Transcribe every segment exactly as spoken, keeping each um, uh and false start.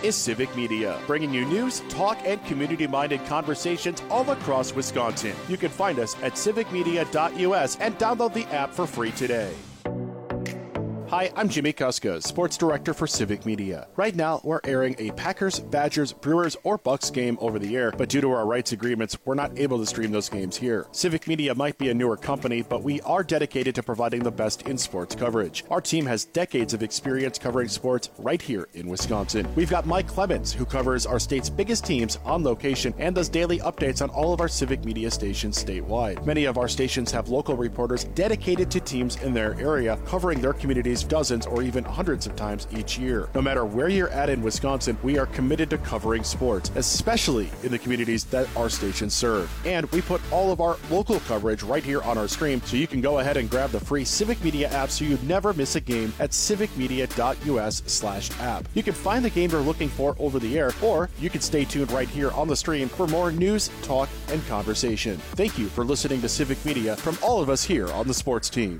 is Civic Media, bringing you news, talk, and community-minded conversations all across Wisconsin. You can find us at civic media dot u s and download the app for free today. Hi, I'm Jimmy Kuska, Sports Director for Civic Media. Right now, we're airing a Packers, Badgers, Brewers, or Bucks game over the air, but due to our rights agreements, we're not able to stream those games here. Civic Media might be a newer company, but we are dedicated to providing the best in sports coverage. Our team has decades of experience covering sports right here in Wisconsin. We've got Mike Clemens, who covers our state's biggest teams on location and does daily updates on all of our Civic Media stations statewide. Many of our stations have local reporters dedicated to teams in their area, covering their communities dozens or even hundreds of times each year. No matter where you're at in Wisconsin, we are committed to covering sports, especially in the communities that our stations serve. And we put all of our local coverage right here on our screen, so you can go ahead and grab the free Civic Media app so you never miss a game at civic media dot u s slash app. You can find the game you're looking for over the air, or you can stay tuned right here on the stream for more news, talk, and conversation. Thank you for listening to Civic Media from all of us here on the sports team.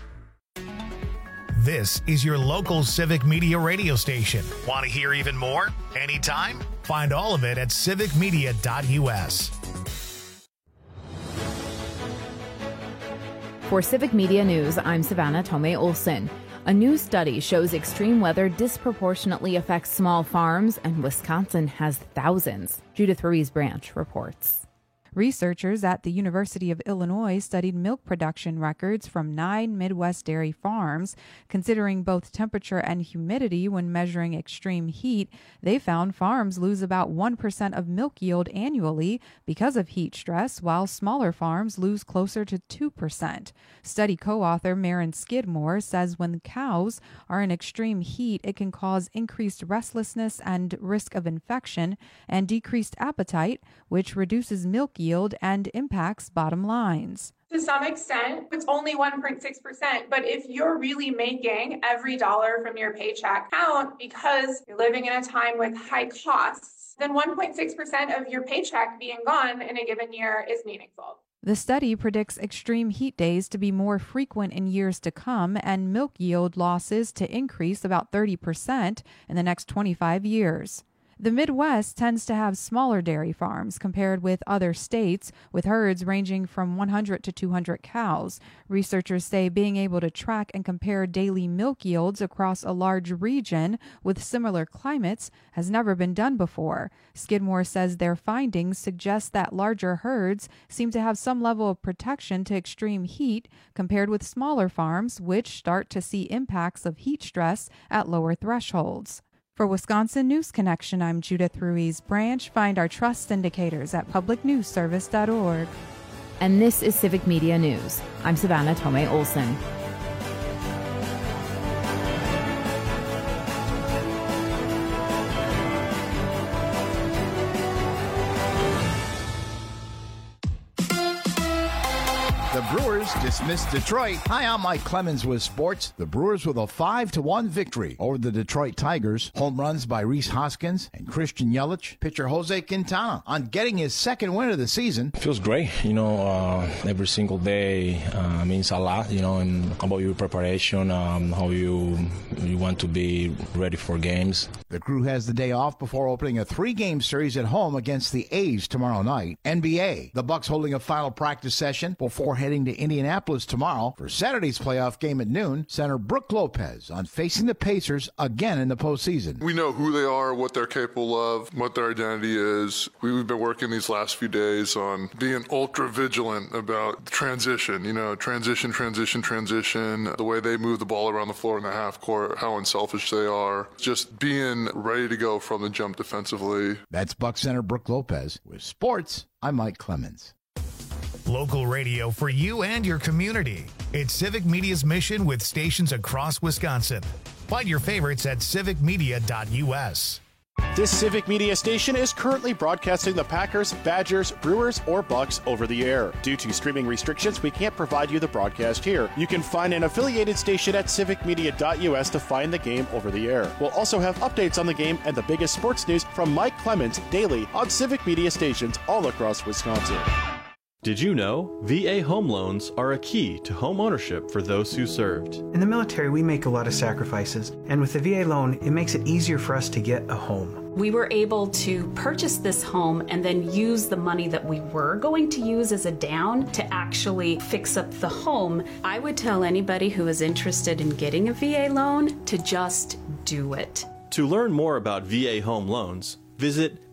This is your local Civic Media radio station. Want to hear even more? Anytime? Find all of it at civic media dot u s. For Civic Media News, I'm Savannah Tomei Olson. A new study shows extreme weather disproportionately affects small farms, and Wisconsin has thousands. Judith Ruiz Branch reports. Researchers at the University of Illinois studied milk production records from nine Midwest dairy farms. Considering both temperature and humidity when measuring extreme heat, they found farms lose about one percent of milk yield annually because of heat stress, while smaller farms lose closer to two percent. Study co-author Maren Skidmore says when cows are in extreme heat, it can cause increased restlessness and risk of infection and decreased appetite, which reduces milk yield and impacts bottom lines. To some extent, it's only one point six percent, but if you're really making every dollar from your paycheck count because you're living in a time with high costs, then one point six percent of your paycheck being gone in a given year is meaningful. The study predicts extreme heat days to be more frequent in years to come and milk yield losses to increase about thirty percent in the next twenty-five years. The Midwest tends to have smaller dairy farms compared with other states, with herds ranging from one hundred to two hundred cows. Researchers say being able to track and compare daily milk yields across a large region with similar climates has never been done before. Skidmore says their findings suggest that larger herds seem to have some level of protection to extreme heat compared with smaller farms, which start to see impacts of heat stress at lower thresholds. For Wisconsin News Connection, I'm Judith Ruiz Branch. Find our trust indicators at public news service dot org. And this is Civic Media News. I'm Savannah Tomei Olson. The Brewers dismissed Detroit. Hi, I'm Mike Clemens with sports. The Brewers with a five to one victory over the Detroit Tigers. Home runs by Rhys Hoskins and Christian Yelich. Pitcher Jose Quintana on getting his second win of the season. It feels great. You know, uh, every single day uh, means a lot, you know, and about your preparation, um, how you, you want to be ready for games. The crew has the day off before opening a three-game series at home against the A's tomorrow night. N B A, the Bucks holding a final practice session before heading to Indianapolis tomorrow for Saturday's playoff game at noon. Center Brook Lopez on facing the Pacers again in the postseason. We know who they are, what they're capable of, what their identity is. We've been working these last few days on being ultra vigilant about transition, you know, transition, transition, transition, the way they move the ball around the floor in the half court, how unselfish they are, just being ready to go from the jump defensively. That's Bucks center Brook Lopez. With sports, I'm Mike Clemens. Local radio for you and your community. It's Civic Media's mission with stations across Wisconsin. Find your favorites at civic media dot u s. This Civic Media station is currently broadcasting the Packers, Badgers, Brewers, or Bucks over the air. Due to streaming restrictions, we can't provide you the broadcast here. You can find an affiliated station at civic media dot u s to find the game over the air. We'll also have updates on the game and the biggest sports news from Mike Clemens daily on Civic Media stations all across Wisconsin. Did you know V A home loans are a key to home ownership for those who served? In the military, we make a lot of sacrifices, and with the V A loan, it makes it easier for us to get a home. We were able to purchase this home and then use the money that we were going to use as a down to actually fix up the home. I would tell anybody who is interested in getting a V A loan to just do it. To learn more about V A home loans, visit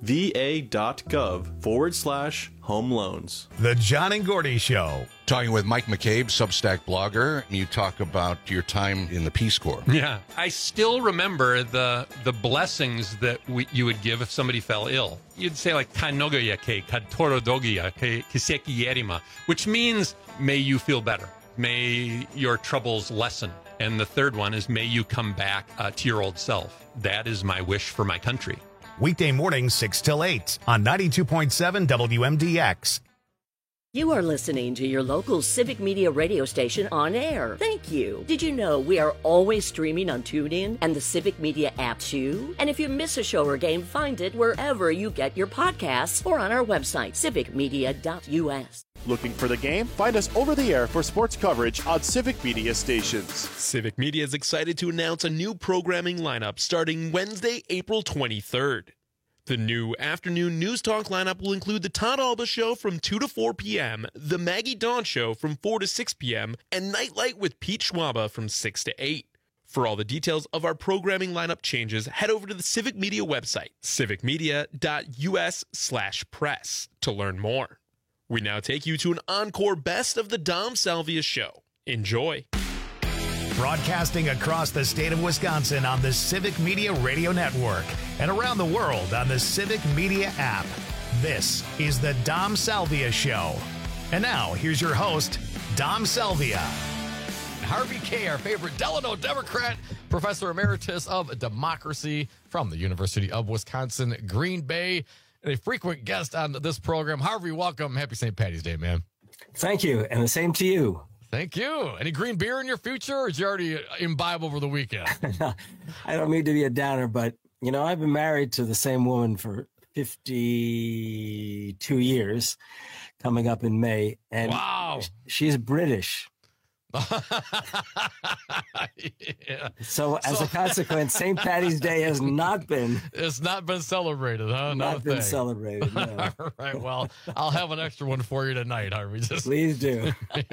va.gov forward slash home loans. The John and Gordy Show. Talking with Mike McCabe, Substack blogger. You talk about your time in the Peace Corps. Yeah. I still remember the the blessings that we, you would give if somebody fell ill. You'd say like, Kanogoya ke katorodogia ke kiseki yerima, which means, may you feel better. May your troubles lessen. And the third one is, may you come back uh, to your old self. That is my wish for my country. Weekday mornings, six till eight on ninety-two point seven W M D X. You are listening to your local Civic Media radio station on air. Thank you. Did you know we are always streaming on TuneIn and the Civic Media app too? And if you miss a show or game, find it wherever you get your podcasts or on our website, civic media dot U S. Looking for the game? Find us over the air for sports coverage on Civic Media stations. Civic Media is excited to announce a new programming lineup starting Wednesday, April twenty-third. The new afternoon news talk lineup will include the Todd Alba Show from two to four p.m., the Maggie Dawn Show from four to six p.m., and Nightlight with Pete Schwaba from six to eight. For all the details of our programming lineup changes, head over to the Civic Media website, civic media dot U S slash press, to learn more. We now take you to an encore Best of the Dom Salvia Show. Enjoy. Broadcasting across the state of Wisconsin on the Civic Media Radio Network and around the world on the Civic Media app. This is the Dom Salvia Show. And now, here's your host, Dom Salvia. Harvey Kaye, our favorite Delano Democrat, Professor Emeritus of Democracy from the University of Wisconsin, Green Bay, and a frequent guest on this program. Harvey, welcome. Happy Saint Patty's Day, man. Thank you, and the same to you. Thank you. Any green beer in your future, or did you already imbibe over the weekend? I don't mean to be a downer, but, you know, I've been married to the same woman for fifty-two years, coming up in May, and wow. She's British. Yeah. So as so, a consequence, Saint Patty's Day has not been it's not been celebrated, huh? Not, not been thing. celebrated. No. All right. Well, I'll have an extra one for you tonight, Harvey. Just... Please do.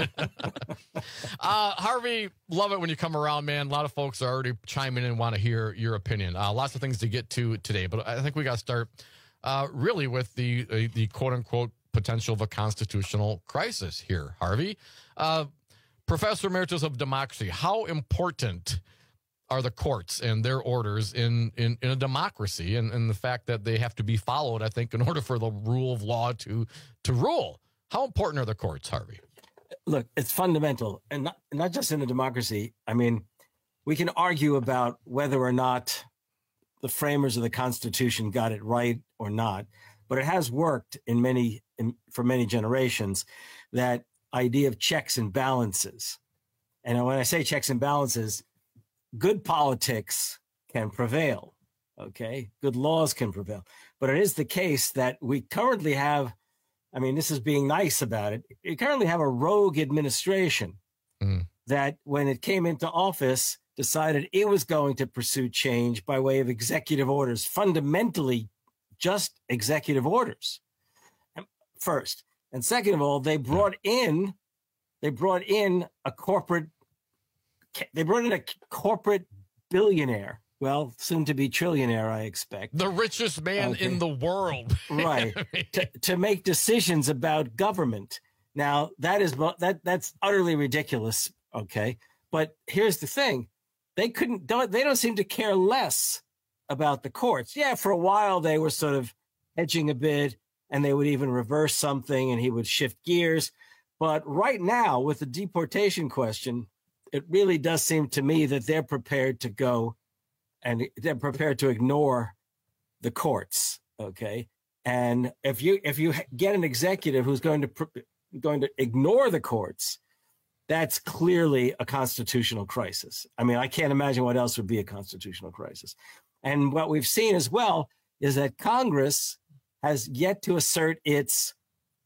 uh, Harvey, love it when you come around, man. A lot of folks are already chiming in and want to hear your opinion. Uh, lots of things to get to today, but I think we got to start uh, really with the uh, the quote unquote potential of a constitutional crisis here, Harvey. Uh, Professor Emeritus of Democracy, how important are the courts and their orders in, in, in a democracy, and, and the fact that they have to be followed, I think, in order for the rule of law to to rule? How important are the courts, Harvey? Look, it's fundamental, and not, not just in a democracy. I mean, we can argue about whether or not the framers of the Constitution got it right or not, but it has worked in many in, for many generations, that idea of checks and balances. And when I say checks and balances, good politics can prevail, okay? Good laws can prevail. But it is the case that we currently have, I mean, this is being nice about it, we currently have a rogue administration mm. that when it came into office decided it was going to pursue change by way of executive orders, fundamentally just executive orders, first. And second of all, they brought in, they brought in a corporate, they brought in a corporate billionaire. Well, soon to be trillionaire, I expect. The richest man okay. in the world. Right. to, to make decisions about government. Now, that is that that's utterly ridiculous. Okay. But here's the thing. They couldn't, don't, they don't seem to care less about the courts. Yeah, for a while they were sort of hedging a bit, and they would even reverse something and he would shift gears. But right now, with the deportation question, it really does seem to me that they're prepared to go and they're prepared to ignore the courts. Okay. And if you if you get an executive who's going to going to ignore the courts, that's clearly a constitutional crisis. I mean, I can't imagine what else would be a constitutional crisis. And what we've seen as well is that Congress has yet to assert its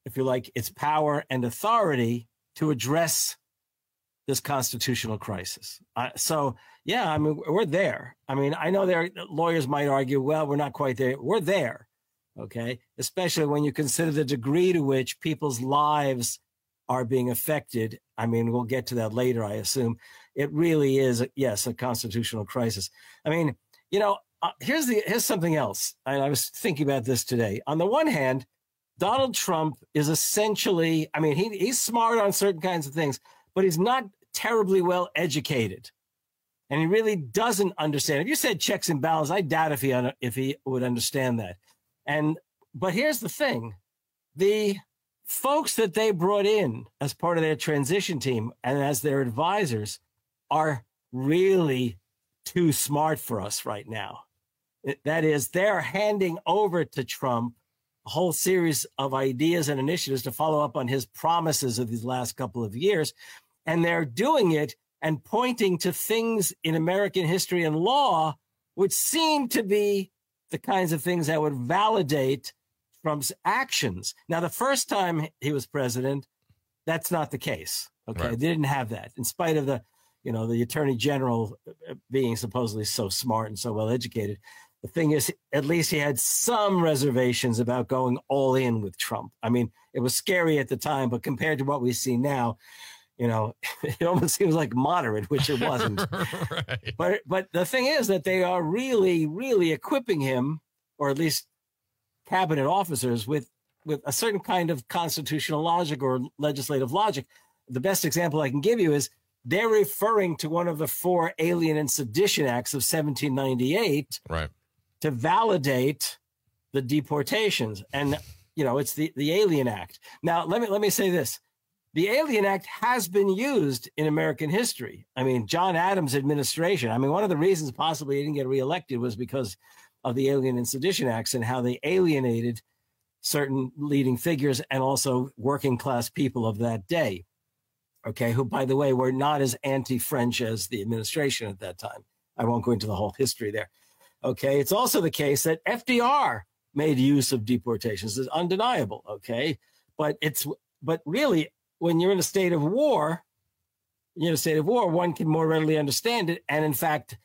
if you like, its power and authority to address this constitutional crisis. Uh, so, yeah, I mean, we're there. I mean, I know there lawyers might argue, well, we're not quite there. We're there, okay? Especially when you consider the degree to which people's lives are being affected. I mean, we'll get to that later, I assume. It really is, yes, a constitutional crisis. I mean, you know, uh, here's the here's something else. I, I was thinking about this today. On the one hand, Donald Trump is essentially, I mean, he he's smart on certain kinds of things, but he's not terribly well educated. And he really doesn't understand. If you said checks and balances, I doubt if he if he would understand that. And but here's the thing. The folks that they brought in as part of their transition team and as their advisors are really too smart for us right now. That is, they're handing over to Trump a whole series of ideas and initiatives to follow up on his promises of these last couple of years. And they're doing it and pointing to things in American history and law, which seem to be the kinds of things that would validate Trump's actions. Now, the first time he was president, that's not the case. Okay. Right. They didn't have that, in spite of the, you know, the attorney general being supposedly so smart and so well educated. The thing is, at least he had some reservations about going all in with Trump. I mean, it was scary at the time, but compared to what we see now, you know, it almost seems like moderate, which it wasn't. Right. But but the thing is that they are really, really equipping him, or at least cabinet officers, with with a certain kind of constitutional logic or legislative logic. The best example I can give you is they're referring to one of the four Alien and Sedition Acts of seventeen ninety-eight, right, to validate the deportations. And, you know, it's the, the Alien Act. Now, let me let me say this. The Alien Act has been used in American history. I mean, John Adams' administration, I mean, one of the reasons possibly he didn't get reelected was because of the Alien and Sedition Acts and how they alienated certain leading figures and also working class people of that day. Okay, who, by the way, were not as anti-French as the administration at that time. I won't go into the whole history there. Okay, it's also the case that F D R made use of deportations. It's undeniable, okay? But it's but really, when you're in a state of war, you're in a state of war, one can more readily understand it. And in fact,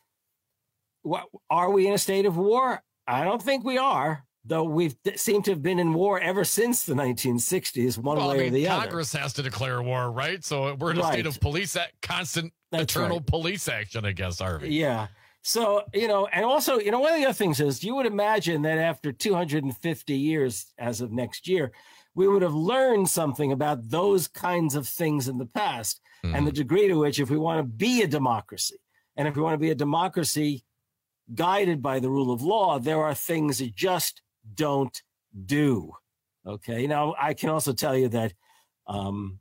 what, are we in a state of war? I don't think we are. Though we've seemed to have been in war ever since the nineteen sixties, one well, way I mean, or the Congress other. Congress has to declare war, right? So we're in a right. state of police, constant, That's eternal right. police action, I guess, Harvey. Yeah. So, you know, and also, you know, one of the other things is you would imagine that after two hundred fifty years, as of next year, we would have learned something about those kinds of things in the past mm. and the degree to which, if we want to be a democracy, and if we want to be a democracy guided by the rule of law, there are things that just don't do. Okay. Now, I can also tell you that um,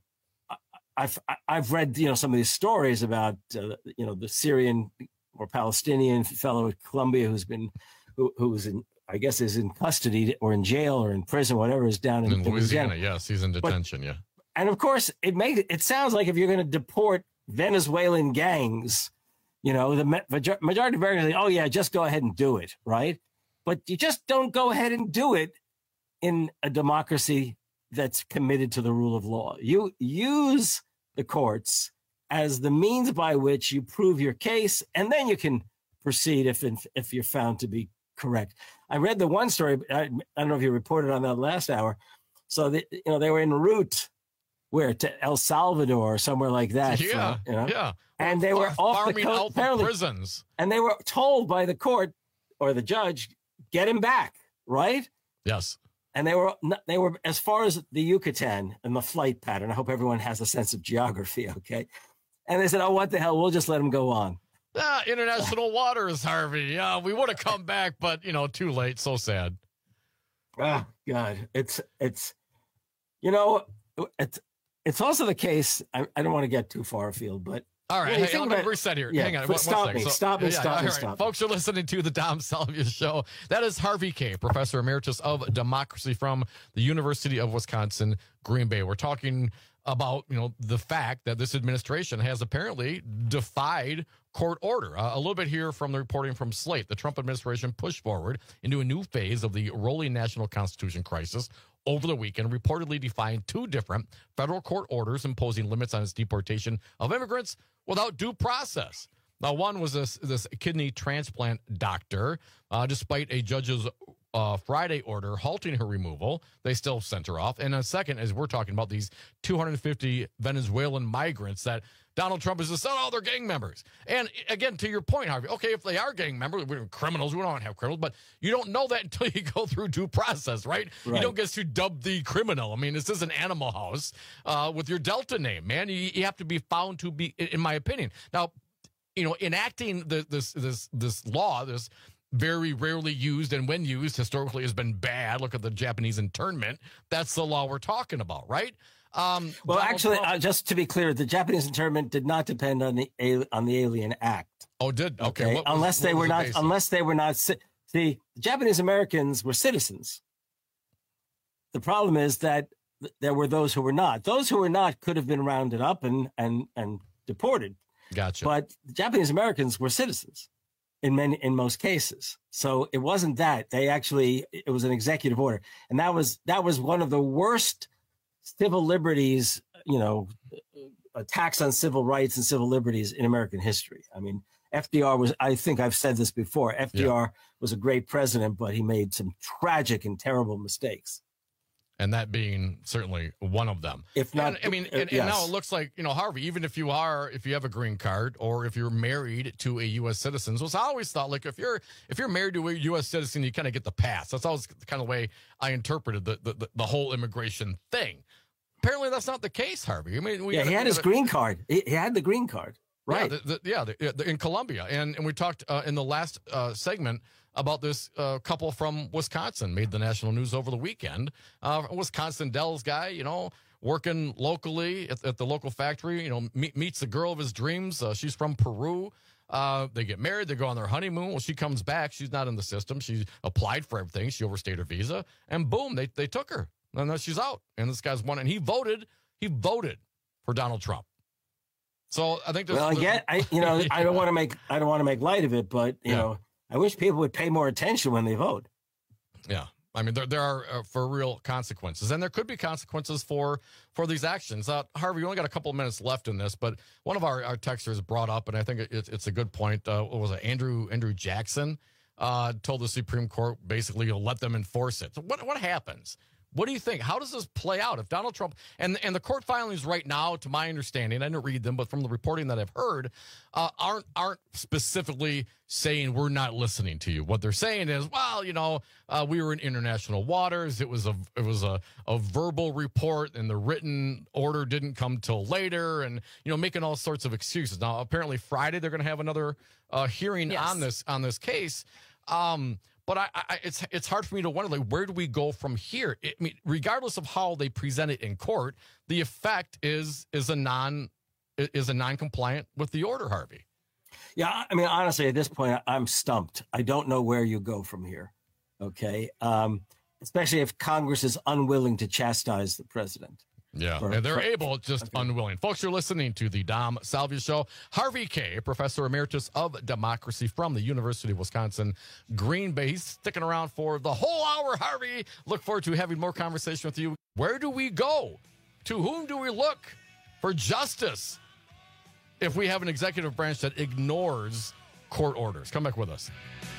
I've I've read, you know, some of these stories about, uh, you know, the Syrian or Palestinian fellow at Columbia who's been who who's in, I guess, is in custody or in jail or in prison, whatever is down in, in Louisiana. Louisiana. Yes, he's in detention. But, yeah. And of course, it makes it sounds like if you're going to deport Venezuelan gangs, you know, the majority of Americans say, oh, yeah, just go ahead and do it. Right. But you just don't go ahead and do it in a democracy that's committed to the rule of law. You use the courts as the means by which you prove your case, and then you can proceed if if you're found to be correct. I read the one story. I, I don't know if you reported on that last hour. So that, you know, they were en route where to El Salvador or somewhere like that. Yeah, for, you know? yeah. And they were Far, off the coast, out the prisons, and they were told by the court or the judge, get him back, right? Yes. And they were they were as far as the Yucatan and the flight pattern. I hope everyone has a sense of geography, okay? And they said, oh, what the hell? We'll just let him go on. Ah, international waters, Harvey. Yeah, we would have come back, but, you know, too late. So sad. Oh, God. It's, it's you know, it's it's also the case. I, I don't want to get too far afield, but all right, yeah, hey, let me reset here. Yeah, Hang on. One, stop, one me, so, stop me, yeah, stop yeah, me, right. stop me. Folks are listening to the Dom Salvia Show. That is Harvey Kaye, Professor Emeritus of Democracy from the University of Wisconsin, Green Bay. We're talking about, you know, the fact that this administration has apparently defied court order. Uh, a little bit here from the reporting from Slate. The Trump administration pushed forward into a new phase of the rolling national constitution crisis over the weekend, reportedly defying two different federal court orders imposing limits on its deportation of immigrants without due process. Now, one was this, this kidney transplant doctor. Uh, despite a judge's uh, Friday order halting her removal, they still sent her off. And a second, as we're talking about these two hundred fifty Venezuelan migrants that Donald Trump is to sell all their gang members. And again, to your point, Harvey, okay, if they are gang members, we're criminals, we don't have criminals, but you don't know that until you go through due process, right? right. You don't get to dub the criminal. I mean, this is an Animal House uh, with your Delta name, man. You, you have to be found to be, in my opinion. Now, you know, enacting the, this this this law, this very rarely used, and when used historically has been bad. Look at the Japanese internment. That's the law we're talking about, right? Um, well, Donald actually, Trump, uh, just to be clear, the Japanese internment did not depend on the on the Alien Act. Oh, did okay? okay? What unless was, they what were was not, the unless they were not. See, the Japanese Americans were citizens. The problem is that th- there were those who were not. Those who were not could have been rounded up and and and deported. Gotcha. But the Japanese Americans were citizens in many, in most cases. So it wasn't that. They actually, it was an executive order. And that was, that was one of the worst civil liberties, you know, attacks on civil rights and civil liberties in American history. I mean, F D R was, I think I've said this before, F D R yeah. was a great president, but he made some tragic and terrible mistakes. And that being certainly one of them. If not, and, I mean, and, yes. and now it looks like, you know, Harvey, even if you are, if you have a green card or if you're married to a U S citizen, so I always thought, like, if you're if you're married to a U S citizen, you kind of get the pass. That's always the kind of way I interpreted the the, the whole immigration thing. Apparently, that's not the case, Harvey. I mean, we yeah, gotta, he had his gotta, green card. He, he had the green card, right? Yeah, the, the, yeah, the, the, in Colombia, and and we talked uh, in the last uh, segment about this uh, couple from Wisconsin, made the national news over the weekend. Uh, Wisconsin Dells guy, you know, working locally at, at the local factory, you know, meet, meets the girl of his dreams. Uh, she's from Peru. Uh, they get married. They go on their honeymoon. Well, she comes back. She's not in the system. She applied for everything. She overstayed her visa. And boom, they, they took her. And then she's out. And this guy's won. And he voted. He voted for Donald Trump. So I think there's... Well, again, I, you know, I don't want to make I don't want to make light of it, but, you yeah. know, I wish people would pay more attention when they vote. Yeah. I mean, there there are uh, for real consequences, and there could be consequences for for these actions. Uh, Harvey, we only got a couple of minutes left in this, but one of our, our texters brought up, and I think it, it's a good point. Uh, what was it? Andrew Andrew Jackson uh, told the Supreme Court basically to let them enforce it. So what what happens? What do you think? How does this play out if Donald Trump and and the court filings right now, to my understanding, I didn't read them, but from the reporting that I've heard, uh, aren't aren't specifically saying we're not listening to you. What they're saying is, well, you know, uh, we were in international waters. It was a it was a, a verbal report, and the written order didn't come till later, and you know, making all sorts of excuses. Now, apparently, Friday they're going to have another uh, hearing yes. on this on this case. Um, But I, I, it's it's hard for me to wonder, like, where do we go from here? It, I mean, regardless of how they present it in court, the effect is is a non is a non-compliant with the order, Harvey. Yeah, I mean, honestly, at this point, I'm stumped. I don't know where you go from here. Okay, um, especially if Congress is unwilling to chastise the president. Yeah, or, and they're able, just okay. unwilling. Folks, you're listening to the Dom Salvia Show. Harvey Kaye, Professor Emeritus of Democracy from the University of Wisconsin, Green Bay. He's sticking around for the whole hour, Harvey. Look forward to having more conversation with you. Where do we go? To whom do we look for justice if we have an executive branch that ignores court orders? Come back with us.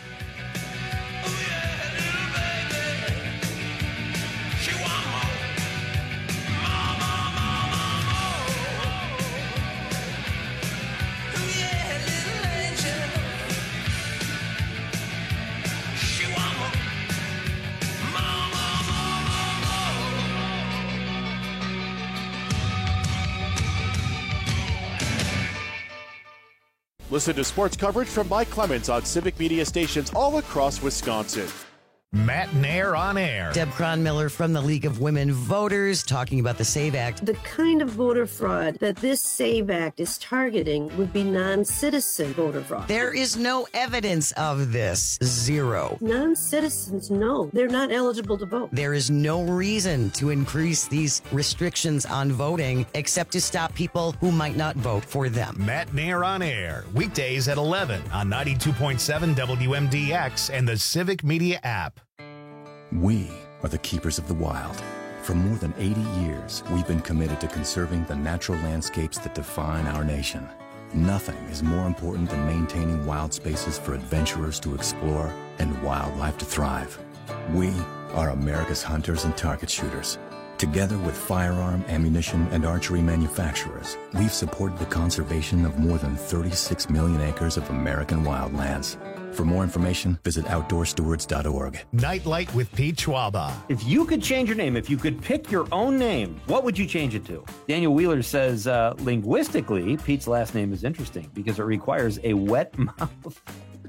Listen to sports coverage from Mike Clemens on Civic Media stations all across Wisconsin. Matt Nair on air. Deb Cronmiller from the League of Women Voters talking about the SAVE Act. The kind of voter fraud that this SAVE Act is targeting would be non-citizen voter fraud. There is no evidence of this. Zero. Non-citizens, no. They're not eligible to vote. There is no reason to increase these restrictions on voting except to stop people who might not vote for them. Matt Nair on air. Weekdays at eleven on ninety-two point seven W M D X and the Civic Media app. We are the keepers of the wild. For more than eighty years, we've been committed to conserving the natural landscapes that define our nation. Nothing is more important than maintaining wild spaces for adventurers to explore and wildlife to thrive. We are America's hunters and target shooters. Together with firearm, ammunition, and archery manufacturers, we've supported the conservation of more than thirty-six million acres of American wildlands. For more information, visit outdoor stewards dot org. Nightlight with Pete Schwaba. If you could change your name, if you could pick your own name, what would you change it to? Daniel Wheeler says, uh, linguistically, Pete's last name is interesting because it requires a wet mouth.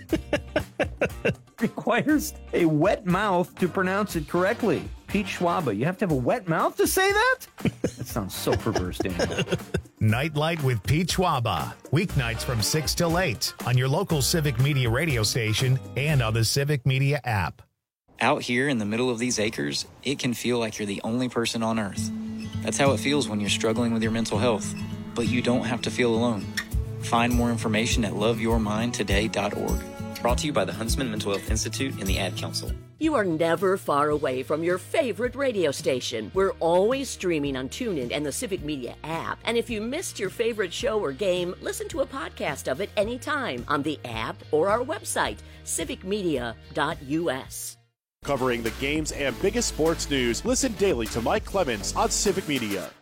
requires a wet mouth to pronounce it correctly. Pete Schwaba, you have to have a wet mouth to say that? That sounds so perverse, Daniel. Nightlight with Pete Schwaba. Weeknights from six till eight on your local Civic Media radio station and on the Civic Media app. Out here in the middle of these acres, it can feel like you're the only person on Earth. That's how it feels when you're struggling with your mental health. But you don't have to feel alone. Find more information at love your mind today dot org. Brought to you by the Huntsman Mental Health Institute and the Ad Council. You are never far away from your favorite radio station. We're always streaming on TuneIn and the Civic Media app. And if you missed your favorite show or game, listen to a podcast of it anytime on the app or our website, civic media dot u s. Covering the games and biggest sports news, listen daily to Mike Clemens on Civic Media.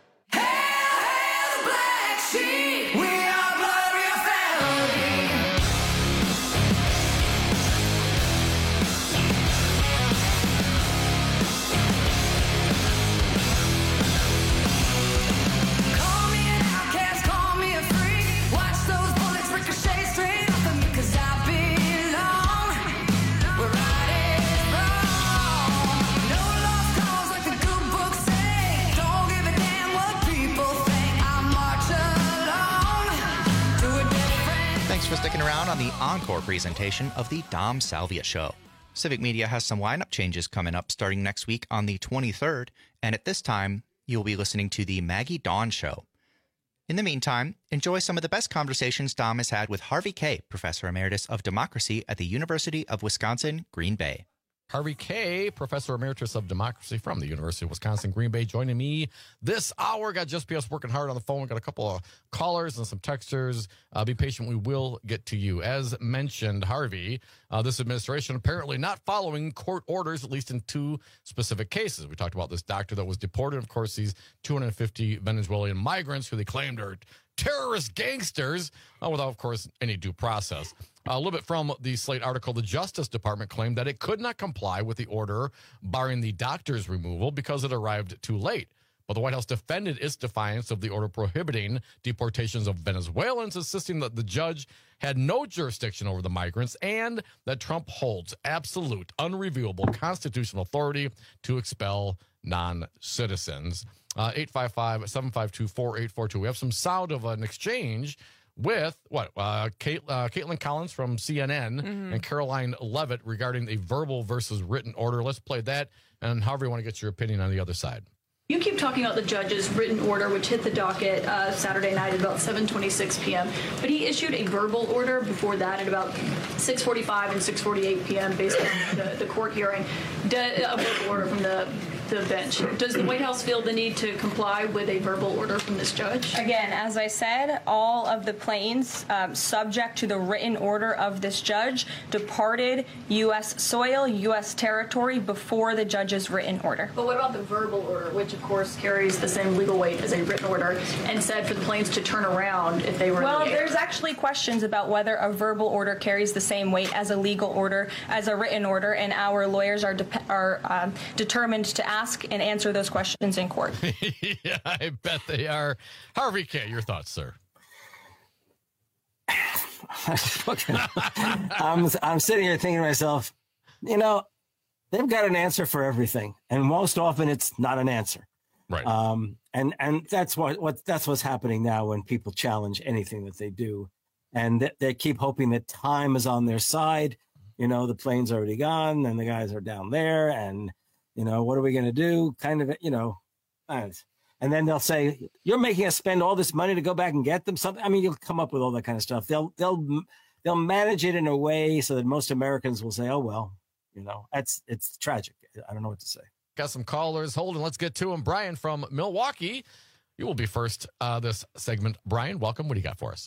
For sticking around on the encore presentation of the Dom Salvia Show. Civic Media has some lineup changes coming up starting next week on the twenty-third, and at this time, you'll be listening to the Maggie Dawn Show. In the meantime, enjoy some of the best conversations Dom has had with Harvey Kaye, Professor Emeritus of Democracy at the University of Wisconsin, Green Bay. Harvey Kaye, Professor Emeritus of Democracy from the University of Wisconsin, Green Bay, joining me this hour. Got Just P S working hard on the phone. Got a couple of callers and some texters. Uh, be patient. We will get to you. As mentioned, Harvey, uh, this administration apparently not following court orders, at least in two specific cases. We talked about this doctor that was deported. Of course, these two hundred fifty Venezuelan migrants who they claimed are terrorist gangsters, uh, without, of course, any due process. Uh, a little bit from the Slate article, the Justice Department claimed that it could not comply with the order barring the doctor's removal because it arrived too late. But the White House defended its defiance of the order prohibiting deportations of Venezuelans, insisting that the judge had no jurisdiction over the migrants and that Trump holds absolute, unreviewable constitutional authority to expel non-citizens. Uh, eight five five, seven five two, four eight four two. We have some sound of an exchange with what uh, Kate, uh, Caitlin Collins from C N N mm-hmm. and Caroline Levitt regarding a verbal versus written order. Let's play that, and however you want to get your opinion on the other side. You keep talking about the judge's written order, which hit the docket uh, Saturday night at about seven twenty-six p.m., but he issued a verbal order before that at about six forty-five and six forty-eight p.m. based on the, the court hearing, a verbal order from the the bench. Does the White House feel the need to comply with a verbal order from this judge? Again, as I said, all of the planes um, subject to the written order of this judge departed U S soil, U S territory before the judge's written order. But what about the verbal order, which of course carries the same legal weight as a written order, and said for the planes to turn around if they were well, in the air? There's actually questions about whether a verbal order carries the same weight as a legal order, as a written order, and our lawyers are, de- are um, determined to ask and answer those questions in court. Yeah, I bet they are. Harvey Kaye, your thoughts, sir? I'm, I'm sitting here thinking to myself, you know, they've got an answer for everything, and most often it's not an answer. Right. Um, and and that's what what that's what's happening now when people challenge anything that they do, and th- they keep hoping that time is on their side. You know, the plane's already gone, and the guys are down there, and you know, what are we going to do? Kind of, you know, and then they'll say, you're making us spend all this money to go back and get them something. I mean, you'll come up with all that kind of stuff. They'll, they'll, they'll manage it in a way so that most Americans will say, oh, well, you know, that's, it's tragic. I don't know what to say. Got some callers holding. Let's get to them. Brian from Milwaukee. You will be first uh, this segment. Brian, welcome. What do you got for us?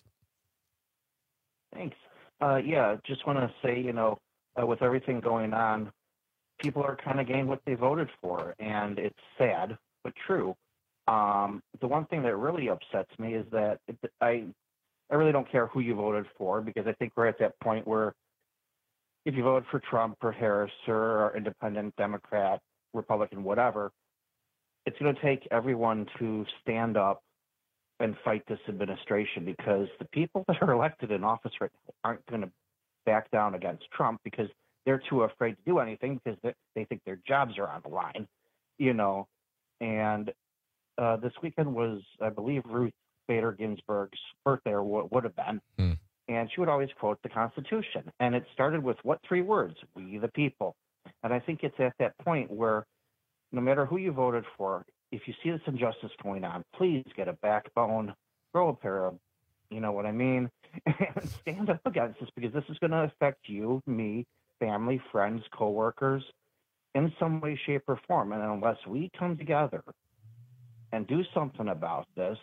Thanks. Uh, yeah, just want to say, you know, uh, with everything going on, people are kind of getting what they voted for, and it's sad but true. Um, the one thing that really upsets me is that it, I, I really don't care who you voted for, because I think we're at that point where if you voted for Trump or Harris or Independent, Democrat, Republican, whatever, it's going to take everyone to stand up and fight this administration, because the people that are elected in office right now aren't going to back down against Trump because they're too afraid to do anything because they, they think their jobs are on the line, you know. And uh, this weekend was, I believe, Ruth Bader Ginsburg's birthday, or what would have been. Mm. And she would always quote the Constitution. And it started with what three words? We the people. And I think it's at that point where no matter who you voted for, if you see this injustice going on, please get a backbone, grow a pair of, you know what I mean, and stand up against this, because this is going to affect you, me, family, friends, coworkers, in some way, shape, or form. And unless we come together and do something about this,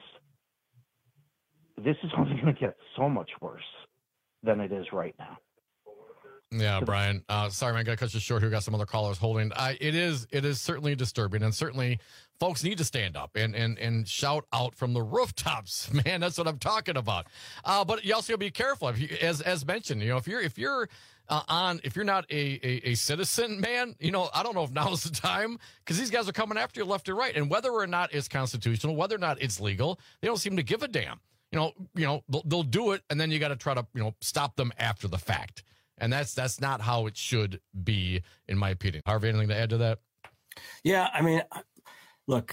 this is only going to get so much worse than it is right now. Yeah, Brian. Uh, sorry, man, I got to cut you short here. We got some other callers holding. I, it is, it is certainly disturbing, and certainly folks need to stand up and and and shout out from the rooftops. Man, that's what I'm talking about. Uh, but you also got to be careful, if you, as as mentioned. You know, if you're if you're uh, on, if you're not a, a a citizen, man, you know, I don't know if now's the time, because these guys are coming after you left and right, and whether or not it's constitutional, whether or not it's legal, they don't seem to give a damn. You know, you know, they'll, they'll do it, and then you got to try to you know stop them after the fact. And that's that's not how it should be, in my opinion. Harvey, anything to add to that? Yeah, I mean, look,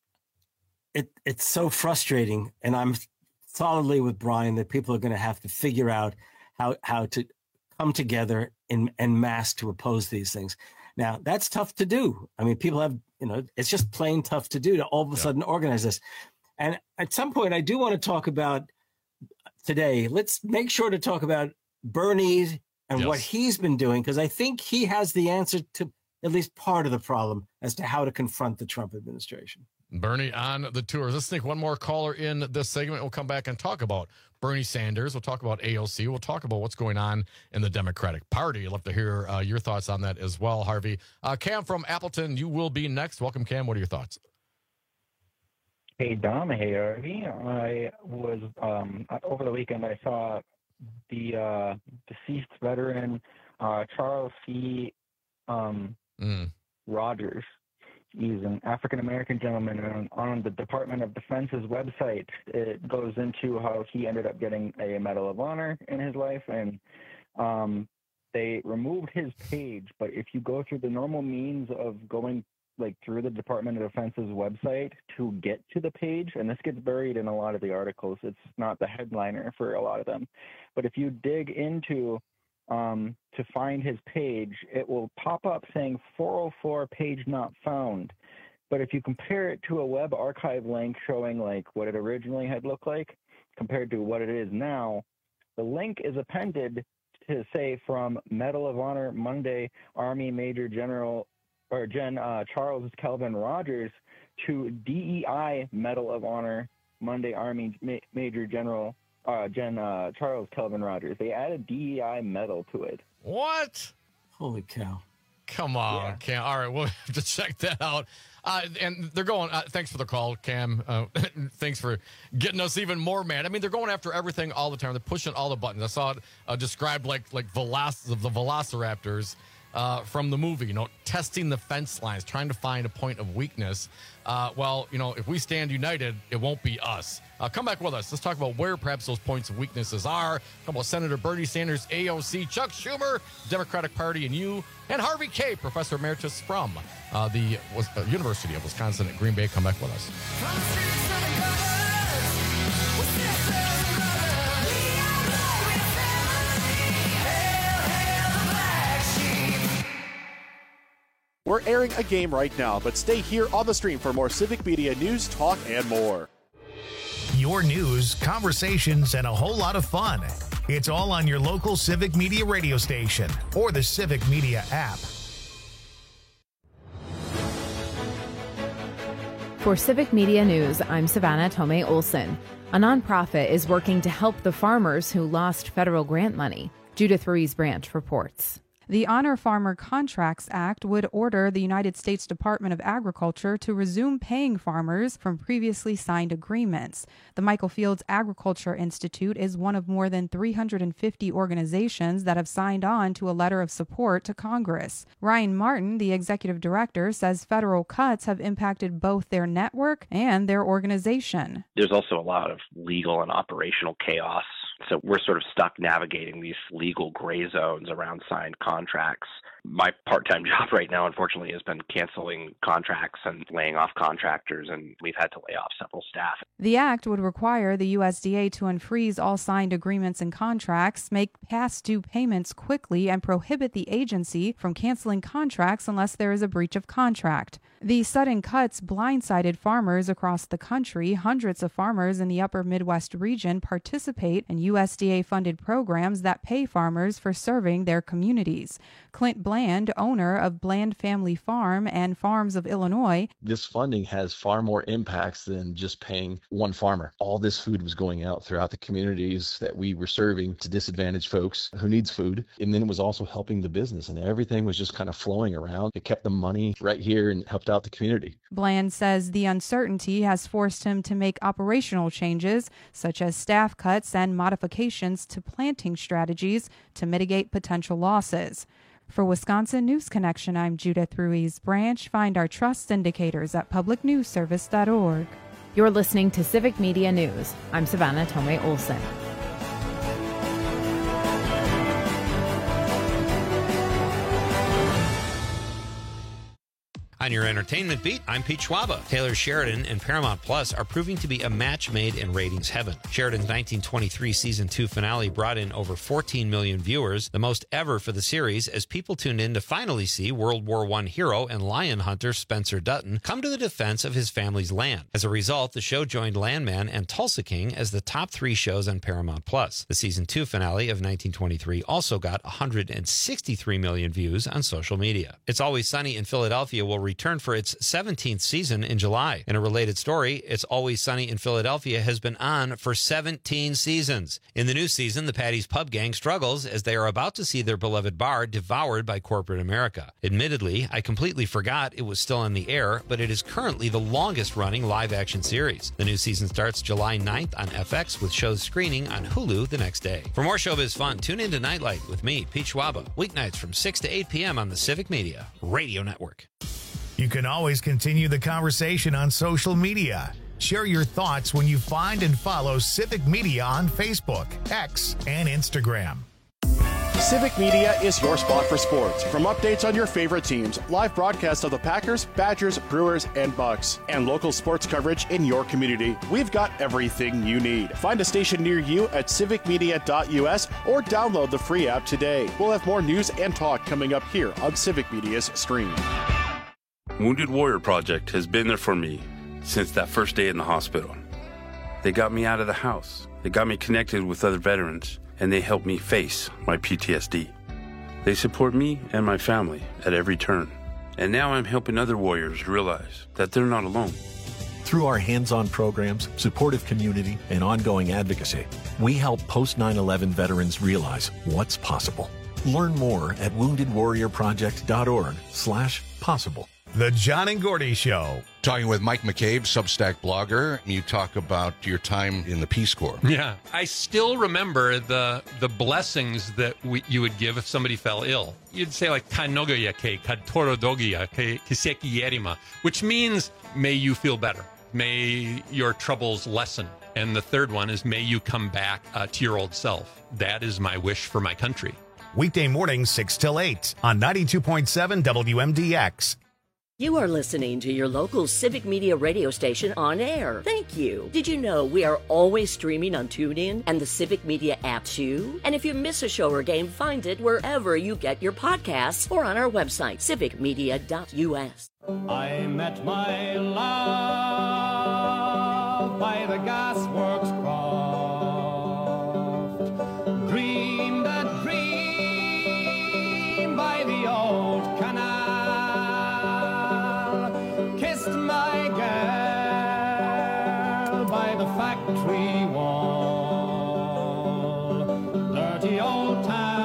it it's so frustrating, and I'm solidly with Brian that people are going to have to figure out how how to come together in en masse to oppose these things. Now, that's tough to do. I mean, people have, you know, it's just plain tough to do to all of a yeah. sudden organize this. And at some point, I do want to talk about today. Let's make sure to talk about Bernie and yes. what he's been doing, because I think he has the answer to at least part of the problem as to how to confront the Trump administration. Bernie on the tours. Let's think one more caller in this segment. We'll come back and talk about Bernie Sanders. We'll talk about A O C. We'll talk about what's going on in the Democratic Party. I'd love to hear uh, your thoughts on that as well, Harvey. Uh, Cam from Appleton, you will be next. Welcome, Cam. What are your thoughts? Hey, Dom. Hey, Harvey. I was, um, over the weekend, I saw the uh, deceased veteran uh, Charles C. Um, mm. Rogers. He's an African-American gentleman, and on the Department of Defense's website, it goes into how he ended up getting a Medal of Honor in his life, and um, they removed his page. But if you go through the normal means of going like through the Department of Defense's website to get to the page, and this gets buried in a lot of the articles. It's not the headliner for a lot of them. But if you dig into um, to find his page, it will pop up saying four oh four page not found. But if you compare it to a web archive link showing like what it originally had looked like compared to what it is now, the link is appended to say from Medal of Honor Monday Army Major General or Gen uh, Charles Kelvin Rogers to D E I Medal of Honor Monday Army Ma- Major General uh, Gen uh, Charles Kelvin Rogers. They added D E I medal to it. What? Holy cow. Come on, yeah. Cam. All right, we'll have to check that out. Uh, and they're going, uh, thanks for the call, Cam. Uh, thanks for getting us even more mad. I mean, they're going after everything all the time. They're pushing all the buttons. I saw it uh, described like like veloc- the velociraptors uh, from the movie, you know, testing the fence lines, trying to find a point of weakness. Uh, well, you know, if we stand united, it won't be us. Uh, come back with us. Let's talk about where perhaps those points of weaknesses are. Talk about Senator Bernie Sanders, A O C, Chuck Schumer, Democratic Party, and you, and Harvey Kaye, Professor Emeritus from uh, the uh, University of Wisconsin at Green Bay. Come back with us. We're airing a game right now, but stay here on the stream for more Civic Media news, talk, and more. Your news, conversations, and a whole lot of fun. It's all on your local Civic Media radio station or the Civic Media app. For Civic Media News, I'm Savannah Tomei Olson. A nonprofit is working to help the farmers who lost federal grant money. Judith Ruiz Branch reports. The Honor Farmer Contracts Act would order the United States Department of Agriculture to resume paying farmers from previously signed agreements. The Michael Fields Agriculture Institute is one of more than three hundred fifty organizations that have signed on to a letter of support to Congress. Ryan Martin, the executive director, says federal cuts have impacted both their network and their organization. There's also a lot of legal and operational chaos. So we're sort of stuck navigating these legal gray zones around signed contracts. My part-time job right now, unfortunately, has been canceling contracts and laying off contractors, and we've had to lay off several staff. The act would require the U S D A to unfreeze all signed agreements and contracts, make past due payments quickly, and prohibit the agency from canceling contracts unless there is a breach of contract. The sudden cuts blindsided farmers across the country. Hundreds of farmers in the upper Midwest region participate in U S D A-funded programs that pay farmers for serving their communities. Clint Bland, owner of Bland Family Farm and Farms of Illinois. This funding has far more impacts than just paying one farmer. All this food was going out throughout the communities that we were serving to disadvantaged folks who needs food. And then it was also helping the business, and everything was just kind of flowing around. It kept the money right here and helped out the community. Bland says the uncertainty has forced him to make operational changes, such as staff cuts and modifications to planting strategies to mitigate potential losses. For Wisconsin News Connection, I'm Judith Ruiz Branch. Find our trust indicators at public news service dot org. You're listening to Civic Media News. I'm Savannah Tomei Olson. On your entertainment beat, I'm Pete Schwaba. Taylor Sheridan and Paramount Plus are proving to be a match made in ratings heaven. Sheridan's nineteen twenty-three season two finale brought in over fourteen million viewers, the most ever for the series, as people tuned in to finally see World War One hero and lion hunter Spencer Dutton come to the defense of his family's land. As a result, the show joined Landman and Tulsa King as the top three shows on Paramount Plus. The season two finale of nineteen twenty-three also got one hundred sixty-three million views on social media. It's Always Sunny in Philadelphia will return for its seventeenth season in July. In a related story, It's Always Sunny in Philadelphia has been on for seventeen seasons. In the new season, the Patty's Pub Gang struggles as they are about to see their beloved bar devoured by corporate America. Admittedly, I completely forgot it was still on the air, but it is currently the longest-running live-action series. The new season starts July ninth on F X, with shows screening on Hulu the next day. For more showbiz fun, tune in to Nightlight with me, Pete Schwaba, weeknights from six to eight p.m. on the Civic Media Radio Network. You can always continue the conversation on social media. Share your thoughts when you find and follow Civic Media on Facebook, X, and Instagram. Civic Media is your spot for sports. From updates on your favorite teams, live broadcasts of the Packers, Badgers, Brewers, and Bucks, and local sports coverage in your community, we've got everything you need. Find a station near you at civic media dot u s or download the free app today. We'll have more news and talk coming up here on Civic Media's stream. Wounded Warrior Project has been there for me since that first day in the hospital. They got me out of the house. They got me connected with other veterans, and they helped me face my P T S D. They support me and my family at every turn. And now I'm helping other warriors realize that they're not alone. Through our hands-on programs, supportive community, and ongoing advocacy, we help post nine eleven veterans realize what's possible. Learn more at wounded warrior project dot org slash possible. The John and Gordy Show. Talking with Mike McCabe, Substack blogger. You talk about your time in the Peace Corps. Yeah. I still remember the the blessings that we, you would give if somebody fell ill. You'd say like, Kanogoya ke, Katorodogia ke, Kiseki Yerima, which means, may you feel better. May your troubles lessen. And the third one is, may you come back uh, to your old self. That is my wish for my country. Weekday mornings, six till eight on ninety-two point seven W M D X. You are listening to your local Civic Media radio station on air. Thank you. Did you know we are always streaming on TuneIn and the Civic Media app too? And if you miss a show or game, find it wherever you get your podcasts or on our website, civic media dot u s. I met my love by the gasworks croft, dreamed a dream by the old canal, kissed my girl tree wall. Dirty old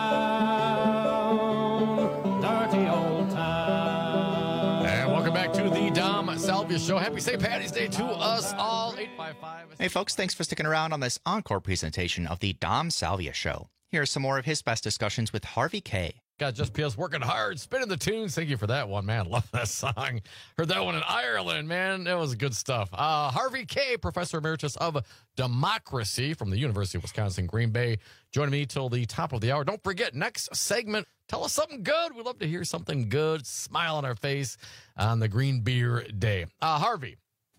town, dirty old town. And welcome back to the Dom Salvia Show. Happy Saint Patty's Day to us all. eight five five. Hey, folks, thanks for sticking around on this encore presentation of the Dom Salvia Show. Here's some more of his best discussions with Harvey Kaye. Got Just P S working hard, spinning the tunes. Thank you for that one, man. Love that song. Heard that one in Ireland, man. That was good stuff. Uh, Harvey Kaye, Professor Emeritus of Democracy from the University of Wisconsin, Green Bay, joining me till the top of the hour. Don't forget, next segment, tell us something good. We'd love to hear something good, smile on our face on the Green Beer Day. Uh, Harvey,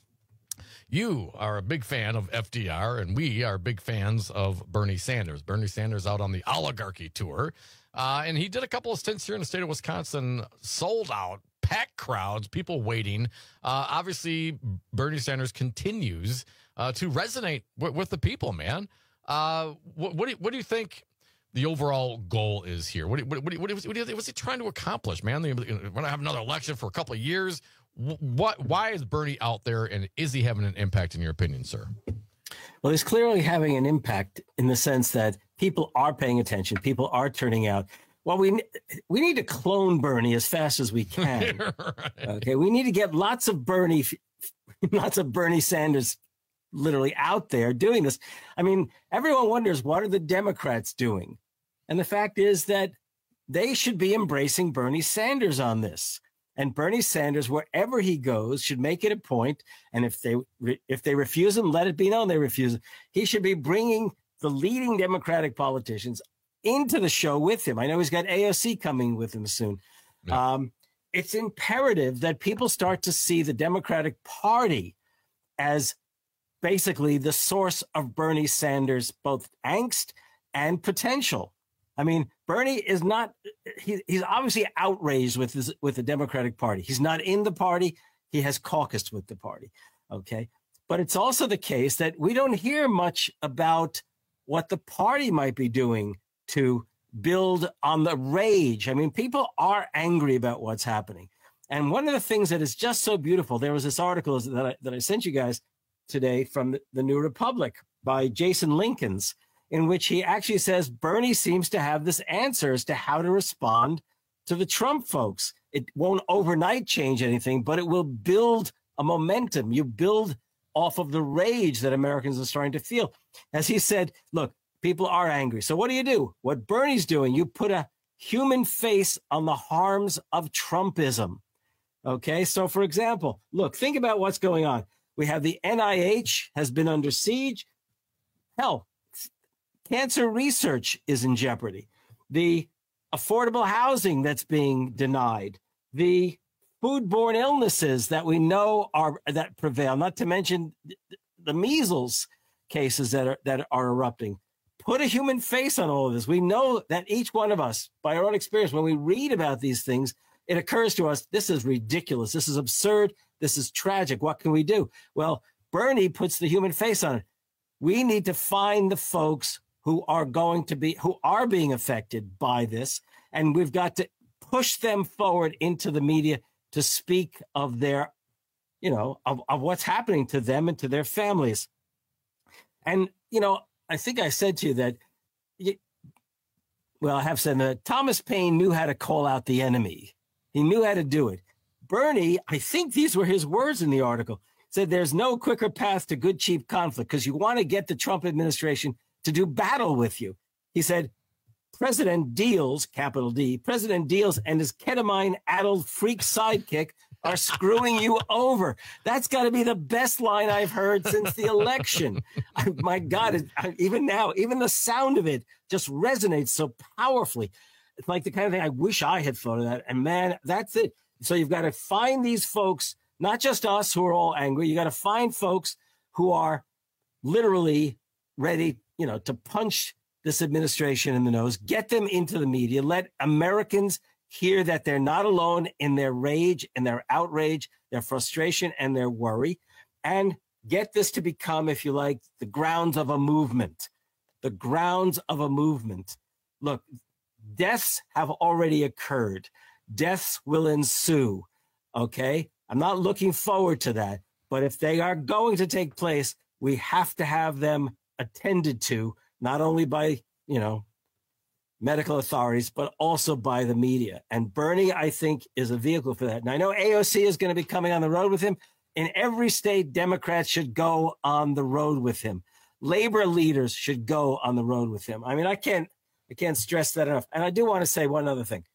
you are a big fan of F D R, and we are big fans of Bernie Sanders. Bernie Sanders out on the oligarchy tour. Uh, and he did a couple of stints here in the state of Wisconsin, sold out, packed crowds, people waiting. Uh, obviously, Bernie Sanders continues uh, to resonate w- with the people, man. Uh, what, what, do you, what do you think the overall goal is here? What, do you, what, do you, what, do you, what do you, what's he trying to accomplish, man? We're going to have another election for a couple of years. What? Why is Bernie out there, and is he having an impact, in your opinion, sir? Well, he's clearly having an impact in the sense that people are paying attention. People are turning out. Well, we we need to clone Bernie as fast as we can. Right. Okay, we need to get lots of Bernie, lots of Bernie Sanders, literally out there doing this. I mean, everyone wonders, what are the Democrats doing? And the fact is that they should be embracing Bernie Sanders on this. And Bernie Sanders, wherever he goes, should make it a point. And if they if they refuse him, let it be known they refuse him. He should be bringing the leading Democratic politicians into the show with him. I know he's got A O C coming with him soon. Yeah. Um, it's imperative that people start to see the Democratic Party as basically the source of Bernie Sanders' both angst and potential. I mean, Bernie is not, he, he's obviously outraged with his, with the Democratic Party. He's not in the party. He has caucused with the party. Okay. But it's also the case that we don't hear much about what the party might be doing to build on the rage. I mean, people are angry about what's happening. And one of the things that is just so beautiful, there was this article that I, that I sent you guys today from the, the New Republic by Jason Lincolns, in which he actually says Bernie seems to have this answer as to how to respond to the Trump folks. It won't overnight change anything, but it will build a momentum. You build off of the rage that Americans are starting to feel. As he said, look, people are angry. So what do you do? What Bernie's doing, you put a human face on the harms of Trumpism. Okay, so for example, look, think about what's going on. We have the N I H has been under siege. Hell, cancer research is in jeopardy. The affordable housing that's being denied, the foodborne illnesses that we know are that prevail, not to mention the measles cases that are that are erupting. Put a human face on all of this. We know that each one of us, by our own experience, when we read about these things, it occurs to us, this is ridiculous. This is absurd. This is tragic. What can we do? Well, Bernie puts the human face on it. We need to find the folks who are going to be, who are being affected by this. And we've got to push them forward into the media to speak of their, you know, of, of what's happening to them and to their families. And, you know, I think I said to you that, you, well, I have said that Thomas Paine knew how to call out the enemy. He knew how to do it. Bernie, I think these were his words in the article, said there's no quicker path to good, cheap conflict because you want to get the Trump administration to do battle with you. He said, President Deals, capital D, President Deals and his ketamine-addled freak sidekick are screwing you over. That's got to be the best line I've heard since the election. I, my God, it, I, even now, even the sound of it just resonates so powerfully. It's like the kind of thing I wish I had thought of that. And man, that's it. So you've got to find these folks, not just us who are all angry. You got to find folks who are literally ready, you know, to punch this administration in the nose, get them into the media, let Americans hear that they're not alone in their rage and their outrage, their frustration and their worry, and get this to become, if you like, the grounds of a movement, the grounds of a movement. Look, deaths have already occurred. Deaths will ensue. Okay. I'm not looking forward to that, but if they are going to take place, We have to have them attended to, not only by, you know, medical authorities, but also by the media. And Bernie, I think, is a vehicle for that. And I know A O C is going to be coming on the road with him. In every state, Democrats should go on the road with him. Labor leaders should go on the road with him. I mean, I can't, I can't stress that enough. And I do want to say one other thing.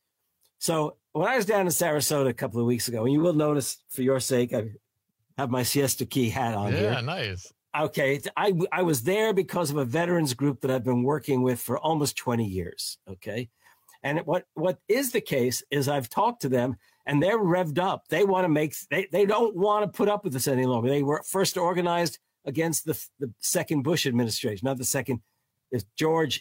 So when I was down in Sarasota a couple of weeks ago, and you will notice for your sake, I have my Siesta Key hat on yeah, here. Yeah, nice. Okay. I, I was there because of a veterans group that I've been working with for almost twenty years. Okay. And what, what is the case is I've talked to them and they're revved up. They want to make, they, they don't want to put up with this any longer. They were first organized against the, the second Bush administration, not the second, it's George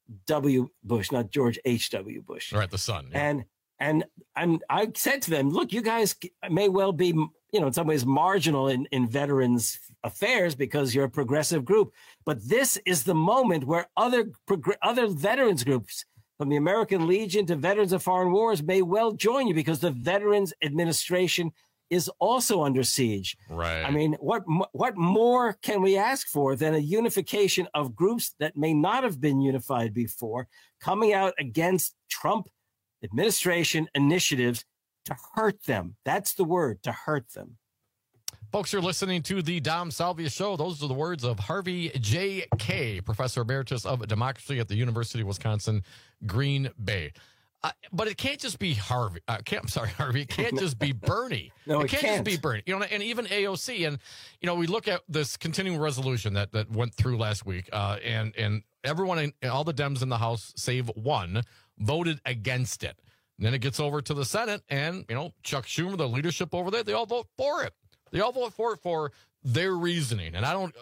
W. Bush, not George H W. Bush. Right. The son. Yeah. And, and I'm, I said to them, look, you guys may well be, you know, in some ways marginal in, in veterans affairs because you're a progressive group. But this is the moment where other other veterans groups, from the American Legion to Veterans of Foreign Wars, may well join you because the Veterans Administration is also under siege. Right. I mean, what what more can we ask for than a unification of groups that may not have been unified before, coming out against Trump administration initiatives to hurt them? That's the word, to hurt them. Folks, you're listening to the Dom Salvia Show. Those are the words of Harvey J. Kaye, Professor Emeritus of Democracy at the University of Wisconsin, Green Bay. Uh, but it can't just be Harvey. Uh, can't, I'm sorry, Harvey. It can't just be Bernie. no, it, it can't, can't just be Bernie. You know, and even A O C. And you know, we look at this continuing resolution that that went through last week, uh, and and everyone, in, all the Dems in the House, save one, voted against it. And then it gets over to the Senate, and you know, Chuck Schumer, the leadership over there, they all vote for it. They all vote for it for their reasoning, and I don't,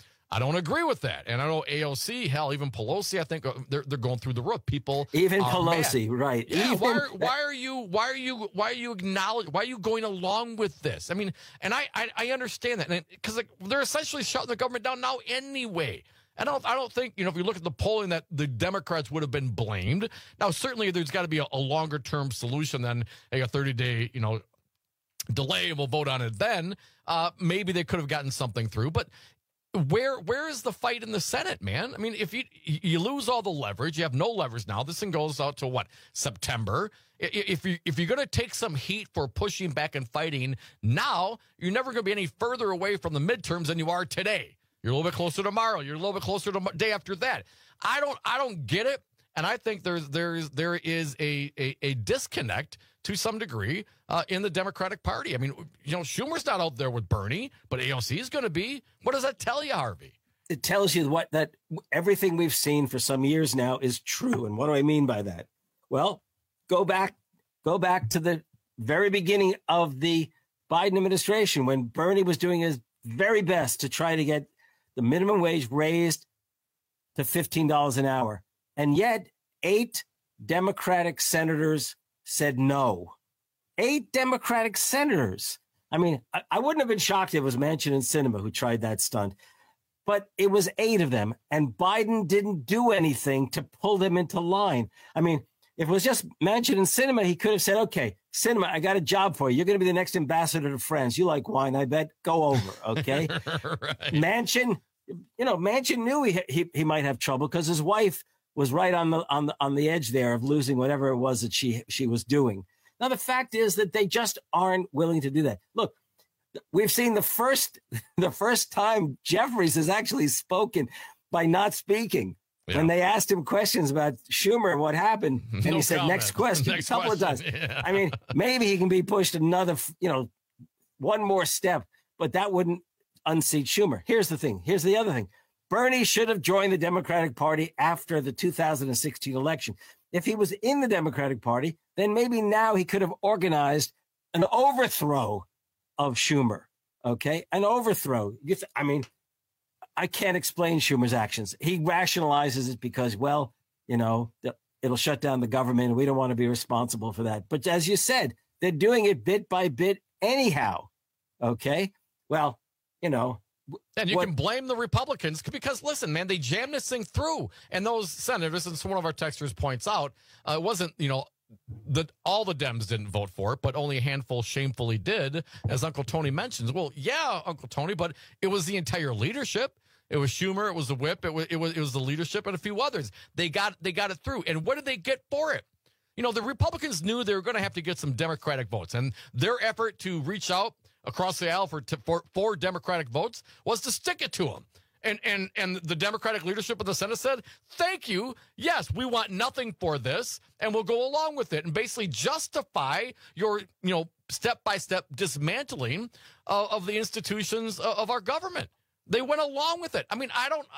I don't agree with that. And I know A O C, hell, even Pelosi, I think they're they're going through the roof. People, even are Pelosi, mad. right? Yeah, even why, are, why are you, why are you, why are you acknowledge, why are you going along with this? I mean, and I, I, I understand that, because like, they're essentially shutting the government down now anyway. I don't, I don't think, you know, if you look at the polling, that the Democrats would have been blamed. Now, certainly, there's got to be a, a longer term solution than a thirty day, you know, delay, and we'll vote on it then. Uh, maybe they could have gotten something through, but where where is the fight in the Senate, man? I mean, if you you lose all the leverage, you have no leverage now. This thing goes out to what, September? If you if you're going to take some heat for pushing back and fighting now, you're never going to be any further away from the midterms than you are today. You're a little bit closer tomorrow. You're a little bit closer to the day after that. I don't I don't get it, and I think there's there's there is a a, a disconnect to some degree uh, in the Democratic Party. I mean, you know, Schumer's not out there with Bernie, but A O C is going to be. What does that tell you, Harvey? It tells you what that everything we've seen for some years now is true. And what do I mean by that? Well, go back, go back to the very beginning of the Biden administration when Bernie was doing his very best to try to get the minimum wage raised to fifteen dollars an hour. And yet eight Democratic senators said no. Eight Democratic senators. I mean, I, I wouldn't have been shocked if it was Manchin and Sinema who tried that stunt, but it was eight of them, and Biden didn't do anything to pull them into line. I mean, if it was just Manchin and Sinema, he could have said, okay, Sinema, I got a job for you. You're going to be the next ambassador to France. You like wine, I bet. Go over, okay? Right. Manchin, you know, Manchin knew he, he, he might have trouble because his wife was right on the on the on the edge there of losing whatever it was that she she was doing. Now the fact is that they just aren't willing to do that. Look, we've seen the first the first time Jeffries has actually spoken by not speaking. Yeah. When they asked him questions about Schumer and what happened, and no he said, comment. next question, Next a couple question. of times. Yeah. I mean, maybe he can be pushed another, you know, one more step, but that wouldn't unseat Schumer. Here's the thing. Here's the other thing. Bernie should have joined the Democratic Party after the two thousand sixteen election. If he was in the Democratic Party, then maybe now he could have organized an overthrow of Schumer. Okay, an overthrow. You th- I mean, I can't explain Schumer's actions. He rationalizes it because, well, you know, it'll shut down the government, and we don't want to be responsible for that. But as you said, they're doing it bit by bit anyhow. Okay, well, you know. And you what, can blame the Republicans because, listen, man, they jammed this thing through. And those senators, and one of our texters points out, uh, it wasn't, you know, the all the Dems didn't vote for it, but only a handful shamefully did, as Uncle Tony mentions. Well, yeah, Uncle Tony, but it was the entire leadership. It was Schumer, it was the whip, it was it was it was the leadership, and a few others. They got they got it through. And what did they get for it? You know, the Republicans knew they were going to have to get some Democratic votes, and their effort to reach out across the aisle for for, for Democratic votes was to stick it to them. And and and the Democratic leadership of the Senate said, thank you. Yes, we want nothing for this, and we'll go along with it, and basically justify your, you know, step-by-step dismantling uh, of the institutions of, of our government. They went along with it. I mean, I don't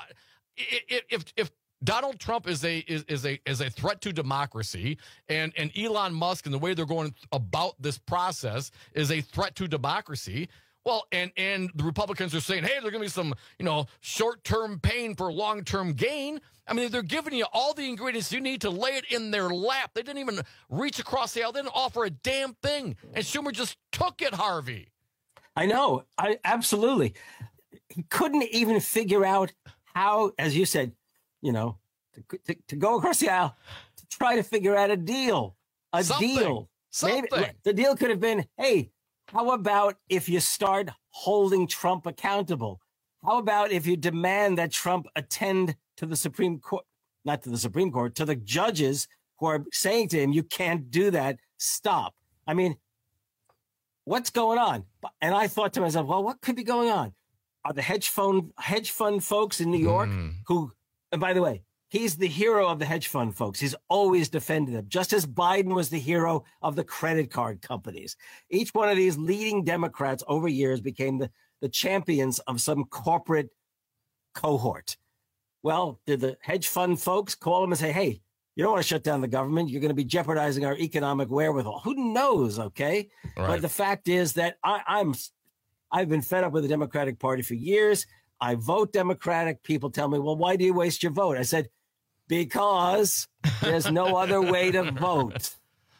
if if Donald Trump is a is, is a is a threat to democracy, and, and Elon Musk and the way they're going about this process is a threat to democracy. Well, and, and the Republicans are saying, hey, there's going to be some, you know, short-term pain for long-term gain. I mean, they're giving you all the ingredients you need to lay it in their lap. They didn't even reach across the aisle. They didn't offer a damn thing. And Schumer just took it, Harvey. I know. I absolutely. He couldn't even figure out how, as you said, you know, to, to, to go across the aisle, to try to figure out a deal. A Something. deal. Something. Maybe, the deal could have been, hey, how about if you start holding Trump accountable? How about if you demand that Trump attend to the Supreme Court, not to the Supreme Court, to the judges who are saying to him, you can't do that. Stop. I mean, what's going on? And I thought to myself, well, what could be going on? Are the hedge fund hedge fund folks in New York mm. who, and by the way, he's the hero of the hedge fund folks. He's always defended them, just as Biden was the hero of the credit card companies. Each one of these leading Democrats over years became the, the champions of some corporate cohort. Well, did the hedge fund folks call them and say, hey, you don't want to shut down the government. You're going to be jeopardizing our economic wherewithal. Who knows, okay? Right. But the fact is that I, I'm, I've been fed up with the Democratic Party for years. I vote Democratic. People tell me, well, why do you waste your vote? I said, because there's no other way to vote.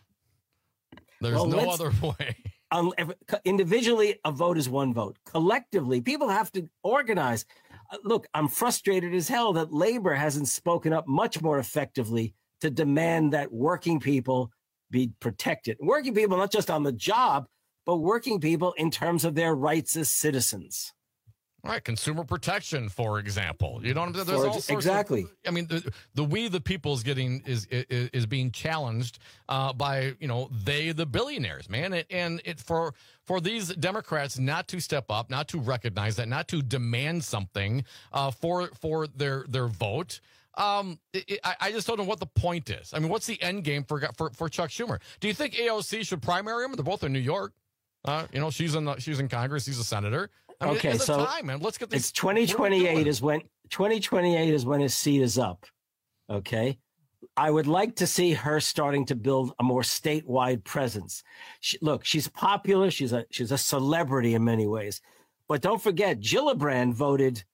There's well, no other way. Um, individually, a vote is one vote. Collectively, people have to organize. Uh, look, I'm frustrated as hell that labor hasn't spoken up much more effectively to demand that working people be protected. Working people, not just on the job, but working people in terms of their rights as citizens. All right, consumer protection, for example. You know, there's for, all sorts exactly. Of, I mean, the, the we the people is getting is is, is being challenged uh, by you know they the billionaires, man, and, and it for for these Democrats not to step up, not to recognize that, not to demand something uh, for for their their vote. Um, it, it, I, I just don't know what the point is. I mean, what's the end game for for for Chuck Schumer? Do you think A O C should primary him? They're both in New York. Uh, you know, she's in the, she's in Congress. He's a senator. I mean, okay, so time, man. Let's get this. It's twenty twenty-eight is when twenty twenty-eight is when his seat is up. Okay, I would like to see her starting to build a more statewide presence. She, look, she's popular. She's a she's a celebrity in many ways, but don't forget, Gillibrand voted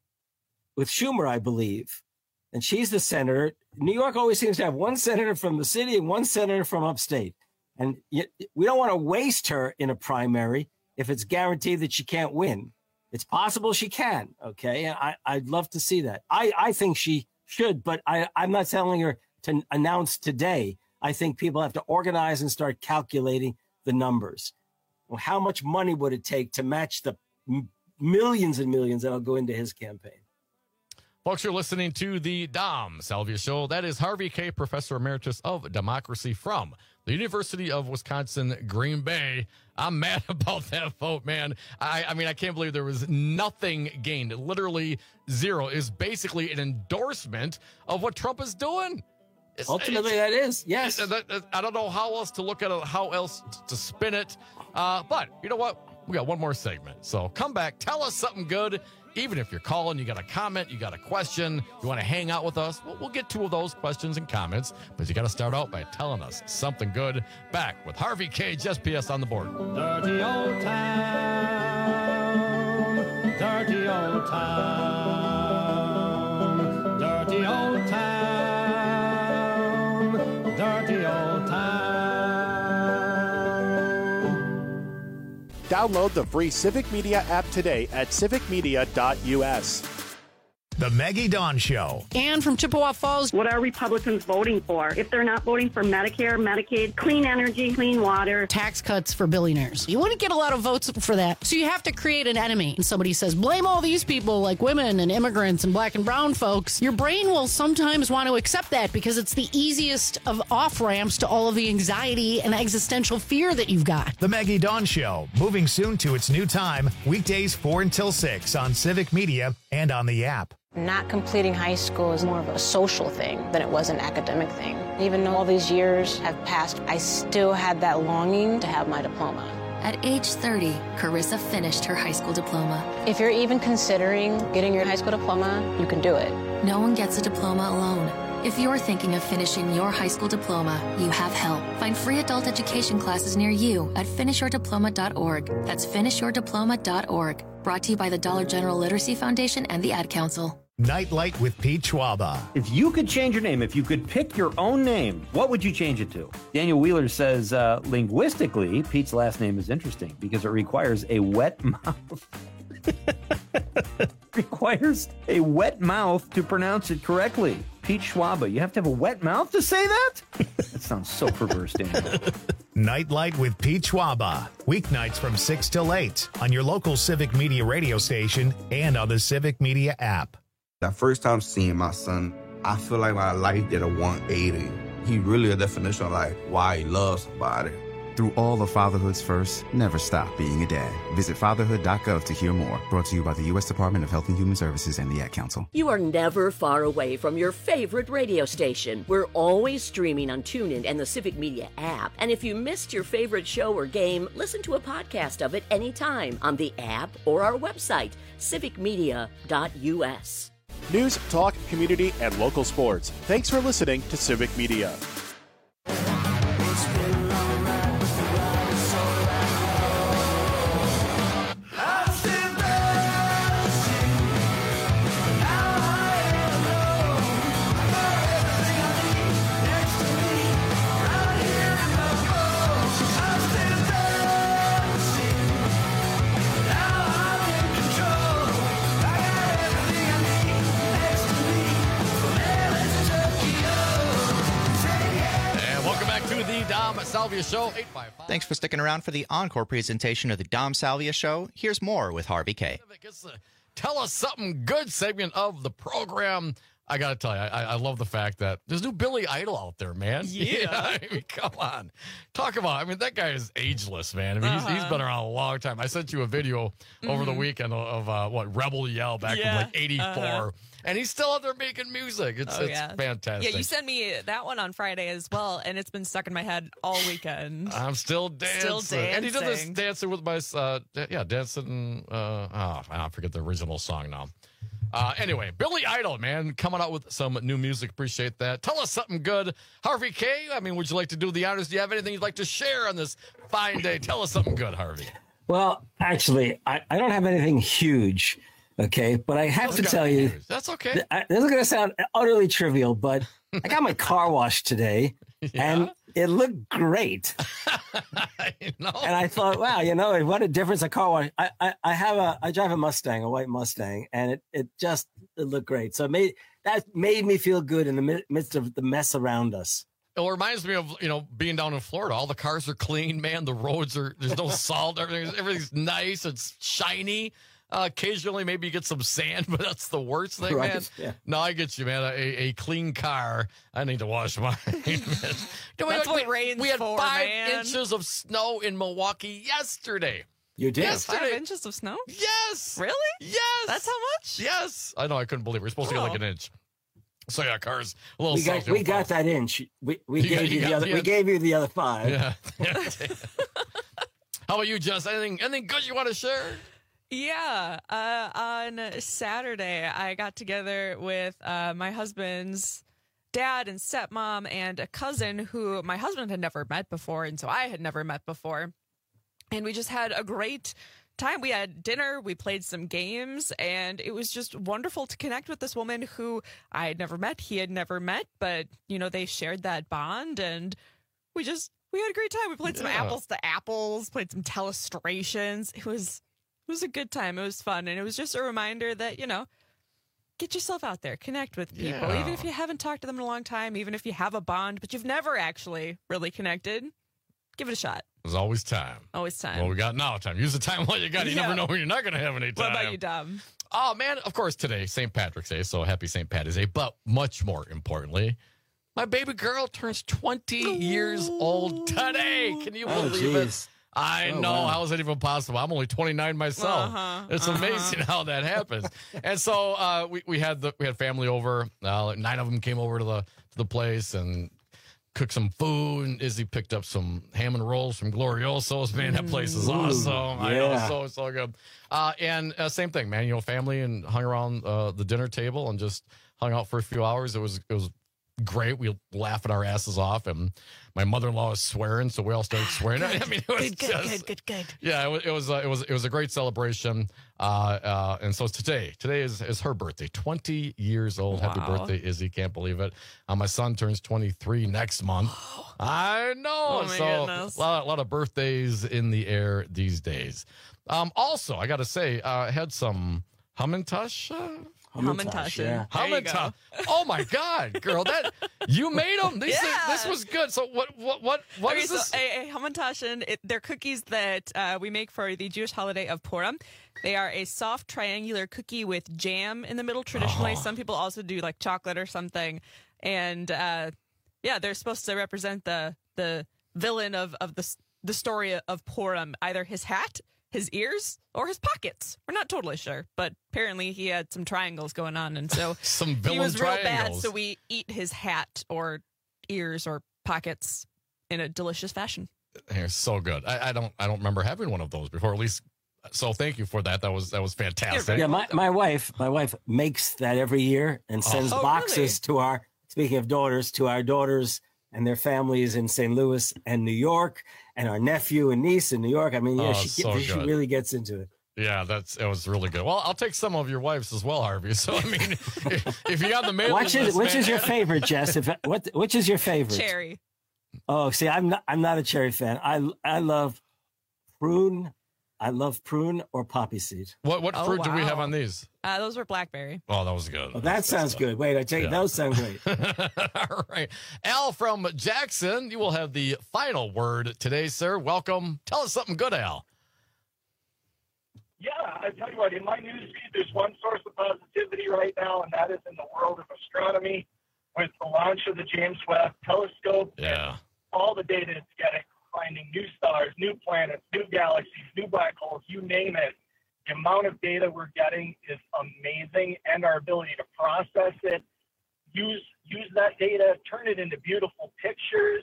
with Schumer, I believe, and she's the senator. New York always seems to have one senator from the city and one senator from upstate, and yet we don't want to waste her in a primary if it's guaranteed that she can't win. It's possible she can, okay? And I, I'd love to see that. I, I think she should, but I, I'm not telling her to announce today. I think people have to organize and start calculating the numbers. Well, how much money would it take to match the m- millions and millions that'll go into his campaign? Folks, you're listening to the Dom Salvia Show. That is Harvey Kaye, Professor Emeritus of Democracy from the University of Wisconsin, Green Bay. I'm mad about that vote, man. I, I mean, I can't believe there was nothing gained. Literally zero is basically an endorsement of what Trump is doing. It's, Ultimately, it's, that is, yes. It, that, that, I don't know how else to look at it, how else to spin it. Uh, but you know what? We got one more segment. So come back, tell us something good. Even if you're calling, you got a comment, you got a question, you want to hang out with us, we'll, we'll get two of those questions and comments. But you got to start out by telling us something good. Back with Harvey Kaye, S P S on the board. Dirty old town, dirty old town, dirty old town, dirty old town. Download the free Civic Media app today at civic media dot u s. The Maggie Dawn Show. Ann from Chippewa Falls. What are Republicans voting for? If they're not voting for Medicare, Medicaid, clean energy, clean water, tax cuts for billionaires. You wouldn't get a lot of votes for that. So you have to create an enemy. And somebody says, blame all these people like women and immigrants and black and brown folks. Your brain will sometimes want to accept that because it's the easiest of off-ramps to all of the anxiety and existential fear that you've got. The Maggie Dawn Show, moving soon to its new time, weekdays four until six on Civic Media and on the app. Not completing high school is more of a social thing than it was an academic thing. Even though all these years have passed, I still had that longing to have my diploma. At age thirty, Carissa finished her high school diploma. If you're even considering getting your high school diploma, you can do it. No one gets a diploma alone. If you're thinking of finishing your high school diploma, you have help. Find free adult education classes near you at finish your diploma dot org. That's finish your diploma dot org. Brought to you by the Dollar General Literacy Foundation and the Ad Council. Nightlight with Pete Schwaba. If you could change your name, if you could pick your own name, what would you change it to? Daniel Wheeler says, uh, linguistically, Pete's last name is interesting because it requires a wet mouth. requires a wet mouth to pronounce it correctly. Pete Schwaba, you have to have a wet mouth to say that? That sounds so perverse, Daniel. Nightlight with Pete Schwaba. Weeknights from six till eight on your local Civic Media radio station and on the Civic Media app. That first time seeing my son, I feel like my life did a one eighty. He really a definition of like why he loves somebody. Through all of fatherhood's first, never stop being a dad. Visit fatherhood dot gov to hear more. Brought to you by the U S Department of Health and Human Services and the Ad Council. You are never far away from your favorite radio station. We're always streaming on TuneIn and the Civic Media app. And if you missed your favorite show or game, listen to a podcast of it anytime on the app or our website, civic media dot u s. News, talk, community, and local sports. Thanks for listening to Civic Media. Dom Salvia Show, eight five five. Thanks for sticking around for the encore presentation of the Dom Salvia Show. Here's more with Harvey K. It's the Tell Us Something Good segment of the program. I got to tell you, I, I love the fact that there's new Billy Idol out there, man. Yeah. I mean, come on. Talk about, I mean, that guy is ageless, man. I mean, uh-huh. he's, he's been around a long time. I sent you a video mm-hmm. over the weekend of, uh, what, Rebel Yell back yeah. from like eighty-four. Uh-huh. And he's still out there making music. It's, oh, it's yeah. fantastic. Yeah, you sent me that one on Friday as well, and it's been stuck in my head all weekend. I'm still dancing. Still dancing. And he did this dancing with my, uh, yeah, dancing, uh, oh, I forget the original song now. Uh, anyway, Billy Idol, man, coming out with some new music. Appreciate that. Tell us something good. Harvey K., I mean, would you like to do the honors? Do you have anything you'd like to share on this fine day? Tell us something good, Harvey. Well, actually, I, I don't have anything huge, okay? But I have to tell you. News. That's okay. Th- I, this is going to sound utterly trivial, but I got my car washed today, yeah? and it looked great. I know. And I thought, wow, you know, what a difference a car wash. I, I, I have a, I drive a Mustang, a white Mustang, and it, it just it looked great. So it made, that made me feel good in the midst of the mess around us. It reminds me of, you know, being down in Florida. All the cars are clean, man. The roads are, there's no salt. Everything's, everything's nice. It's shiny. Uh, occasionally, maybe you get some sand, but that's the worst thing, right, man. Yeah. No, I get you, man. A, a clean car. I need to wash mine. That's we had, what we, rain's We had for, five man. inches of snow in Milwaukee yesterday. You did? Yesterday. Five inches of snow? Yes. Really? Yes. That's how much? Yes. I know. I couldn't believe it. We're supposed oh. to get like an inch. So yeah, cars a little. We got we got that inch. We we you gave got, you, you the got, other. Yeah. We gave you the other five. Yeah. How about you, Jess? Anything anything good you want to share? Yeah. Uh, on Saturday, I got together with uh, my husband's dad and stepmom and a cousin who my husband had never met before, and so I had never met before, and we just had a great time. We had dinner, we played some games, and it was just wonderful to connect with this woman who I had never met, he had never met, but, you know, they shared that bond, and we just, we had a great time. We played some Yeah. apples to apples, played some telestrations. It was, it was a good time. It was fun, and it was just a reminder that, you know, get yourself out there, connect with people, Yeah. even if you haven't talked to them in a long time, even if you have a bond, but you've never actually really connected. Give it a shot. There's always time. Always time. Well, we got now time. Use the time while you got it. You Yeah. never know when you're not going to have any time. What about you, Dom? Oh, man, of course, today, Saint Patrick's Day, so happy Saint Patty's Day. But much more importantly, my baby girl turns twenty years old today. Can you Oh, believe it? geez. I Oh, know. wow. How is that even possible? I'm only twenty-nine myself. Uh-huh, It's uh-huh. amazing how that happens. And so uh, we, we had the we had family over. Uh, like nine of them came over to the to the place and cooked some food. And Izzy picked up some ham and rolls from Glorioso's. Man, that place is Ooh, awesome. I know, yeah. so so good. Uh, and uh, same thing, man. You know, family and hung around uh, the dinner table and just hung out for a few hours. It was it was great. We laughing our asses off, and my mother-in-law was swearing, so we all started swearing. I mean, it was Good, good, just, good, good, good. yeah, it was it was, uh, it was it was a great celebration. Uh, uh, and so today, today is, is her birthday, twenty years old. Happy Wow. birthday, Izzy! Can't believe it. Uh, my son turns twenty-three next month. I know. Oh, my so goodness. a lot, a lot of birthdays in the air these days. Um, also, I got to say, uh, I had some Hamantash. Uh, Hamantaschen. yeah. There you go. Hamantash. Oh my God, girl, that you made them. This, Yeah. is, this was good. So what? What? What? What Okay, is so this? a, a Hamantaschen, it, they're cookies that uh, we make for the Jewish holiday of Purim. They are a soft triangular cookie with jam in the middle. Traditionally, Oh. some people also do like chocolate or something. And uh, yeah, they're supposed to represent the the villain of of the s- the story of Purim, either his hat, his ears, or his pockets. We're not totally sure, but apparently he had some triangles going on, and so Some villain he was real bad. triangles. So we eat his hat or ears or pockets in a delicious fashion. They're so good. I, I don't. I don't remember having one of those before. At least. So thank you for that. That was that was fantastic. Yeah, my, my wife, my wife makes that every year and sends Oh, boxes to our. Speaking of daughters, to our daughters and their families in Saint Louis and New York, and our nephew and niece in New York. I mean, yeah, Oh, she so she good. really gets into it. Yeah, that's it was really good. Well, I'll take some of your wives as well, Harvey. So I mean, if, if you got the mailing Which is list, which man- is your favorite, Jess? If what which is your favorite? Cherry. Oh, see, I'm not I'm not a cherry fan. I I love prune. I love prune or poppy seed. What what Oh, fruit do we have wow. on these? Uh, those were blackberry. Oh, that was good. Oh, that sounds good. Wait, I take Yeah. those sound great. All right, Al from Jackson, you will have the final word today, sir. Welcome. Tell us something good, Al. Yeah, I tell you what, in my newsfeed, there's one source of positivity right now, and that is in the world of astronomy with the launch of the James Webb Telescope. Yeah. All the data it's getting, finding new stars, new planets, new galaxies, new black holes, you name it. The amount of data we're getting is amazing, and our ability to process it, use use that data, turn it into beautiful pictures.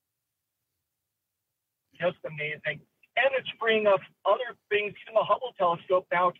Just amazing. And it's freeing up other things in the Hubble telescope now.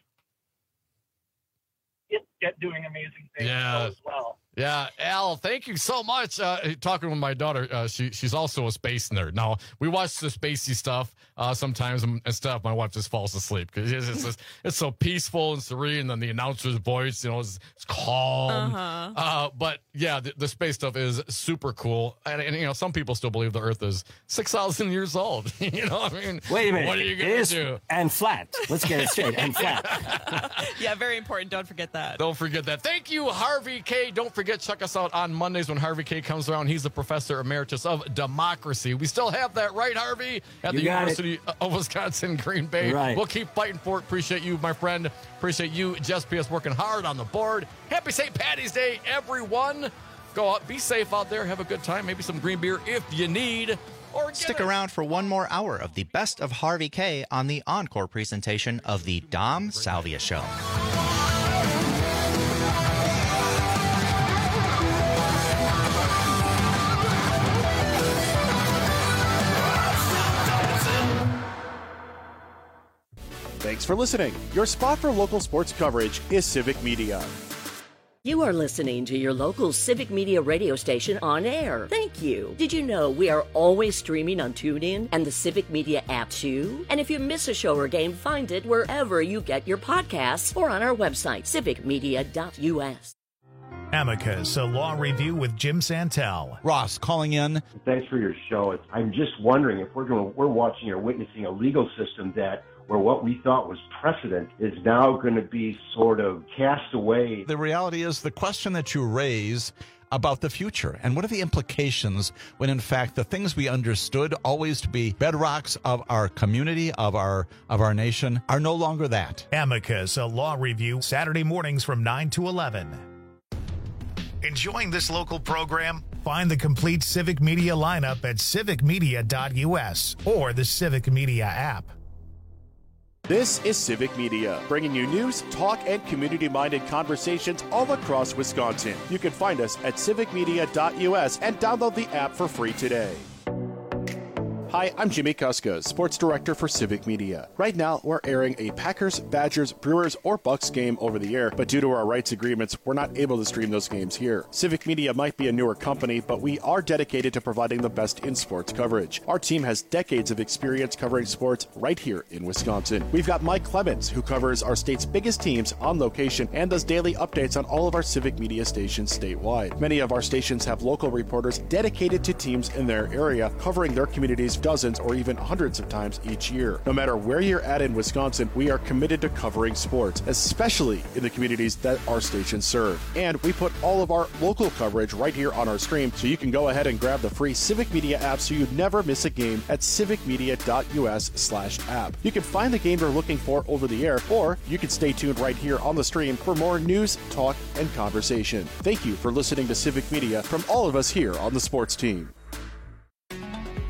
It's get doing amazing things Yeah. as well. Yeah, Al, thank you so much. Uh, talking with my daughter, uh, she she's also a space nerd. Now we watch the spacey stuff uh, sometimes and and stuff. My wife just falls asleep because it's, it's, just- it's so peaceful and serene. And then the announcer's voice, you know, is it's calm. Uh-huh. Uh, but yeah, the, the space stuff is super cool. And, and you know, some people still believe the Earth is six thousand years old. You know, what I mean, Wait a minute. What are you It gonna is- do? And flat. Let's get it straight. And flat. Yeah, very important. Don't forget that. Don't forget that. Thank you, Harvey K. Don't forget, check us out on Mondays when Harvey K. comes around. He's the professor emeritus of democracy. We still have that, right, Harvey? At You the got it. University of Wisconsin, Green Bay. Right. We'll keep fighting for it. Appreciate you, my friend. Appreciate you, Jess P S, working hard on the board. Happy Saint Patty's Day, everyone. Go out, be safe out there. Have a good time. Maybe some green beer if you need. Or get Stick it. around for one more hour of the best of Harvey K on the encore presentation of the Dom Salvia Show. Thanks for listening. Your spot for local sports coverage is Civic Media. You are listening to your local Civic Media radio station on air. Thank you. Did you know we are always streaming on TuneIn and the Civic Media app too? And if you miss a show or game, find it wherever you get your podcasts or on our website, civic media dot u s. Amicus, a law review with Jim Santel. Ross calling in. Thanks for your show. It's, I'm just wondering if we're going, we're watching or witnessing a legal system that where what we thought was precedent is now going to be sort of cast away. The reality is the question that you raise about the future and what are the implications when in fact the things we understood always to be bedrocks of our community, of our of our nation, are no longer that. Amicus, a law review, Saturday mornings from nine to eleven. Enjoying this local program? Find the complete Civic Media lineup at civic media dot u s or the Civic Media app. This is Civic Media, bringing you news, talk, and community-minded conversations all across Wisconsin. You can find us at civic media dot u s and download the app for free today. Hi, I'm Jimmy Kuska, Sports Director for Civic Media. Right now, we're airing a Packers, Badgers, Brewers, or Bucks game over the air, but due to our rights agreements, we're not able to stream those games here. Civic Media might be a newer company, but we are dedicated to providing the best in sports coverage. Our team has decades of experience covering sports right here in Wisconsin. We've got Mike Clemens, who covers our state's biggest teams on location and does daily updates on all of our Civic Media stations statewide. Many of our stations have local reporters dedicated to teams in their area, covering their communities dozens or even hundreds of times each year. No matter where you're at in Wisconsin, we are committed to covering sports, especially in the communities that our stations serve. And we put all of our local coverage right here on our stream, so you can go ahead and grab the free Civic Media app so you never miss a game at civic media dot u s slash app. You can find the game you're looking for over the air, or you can stay tuned right here on the stream for more news, talk, and conversation. Thank you for listening to Civic Media from all of us here on the sports team.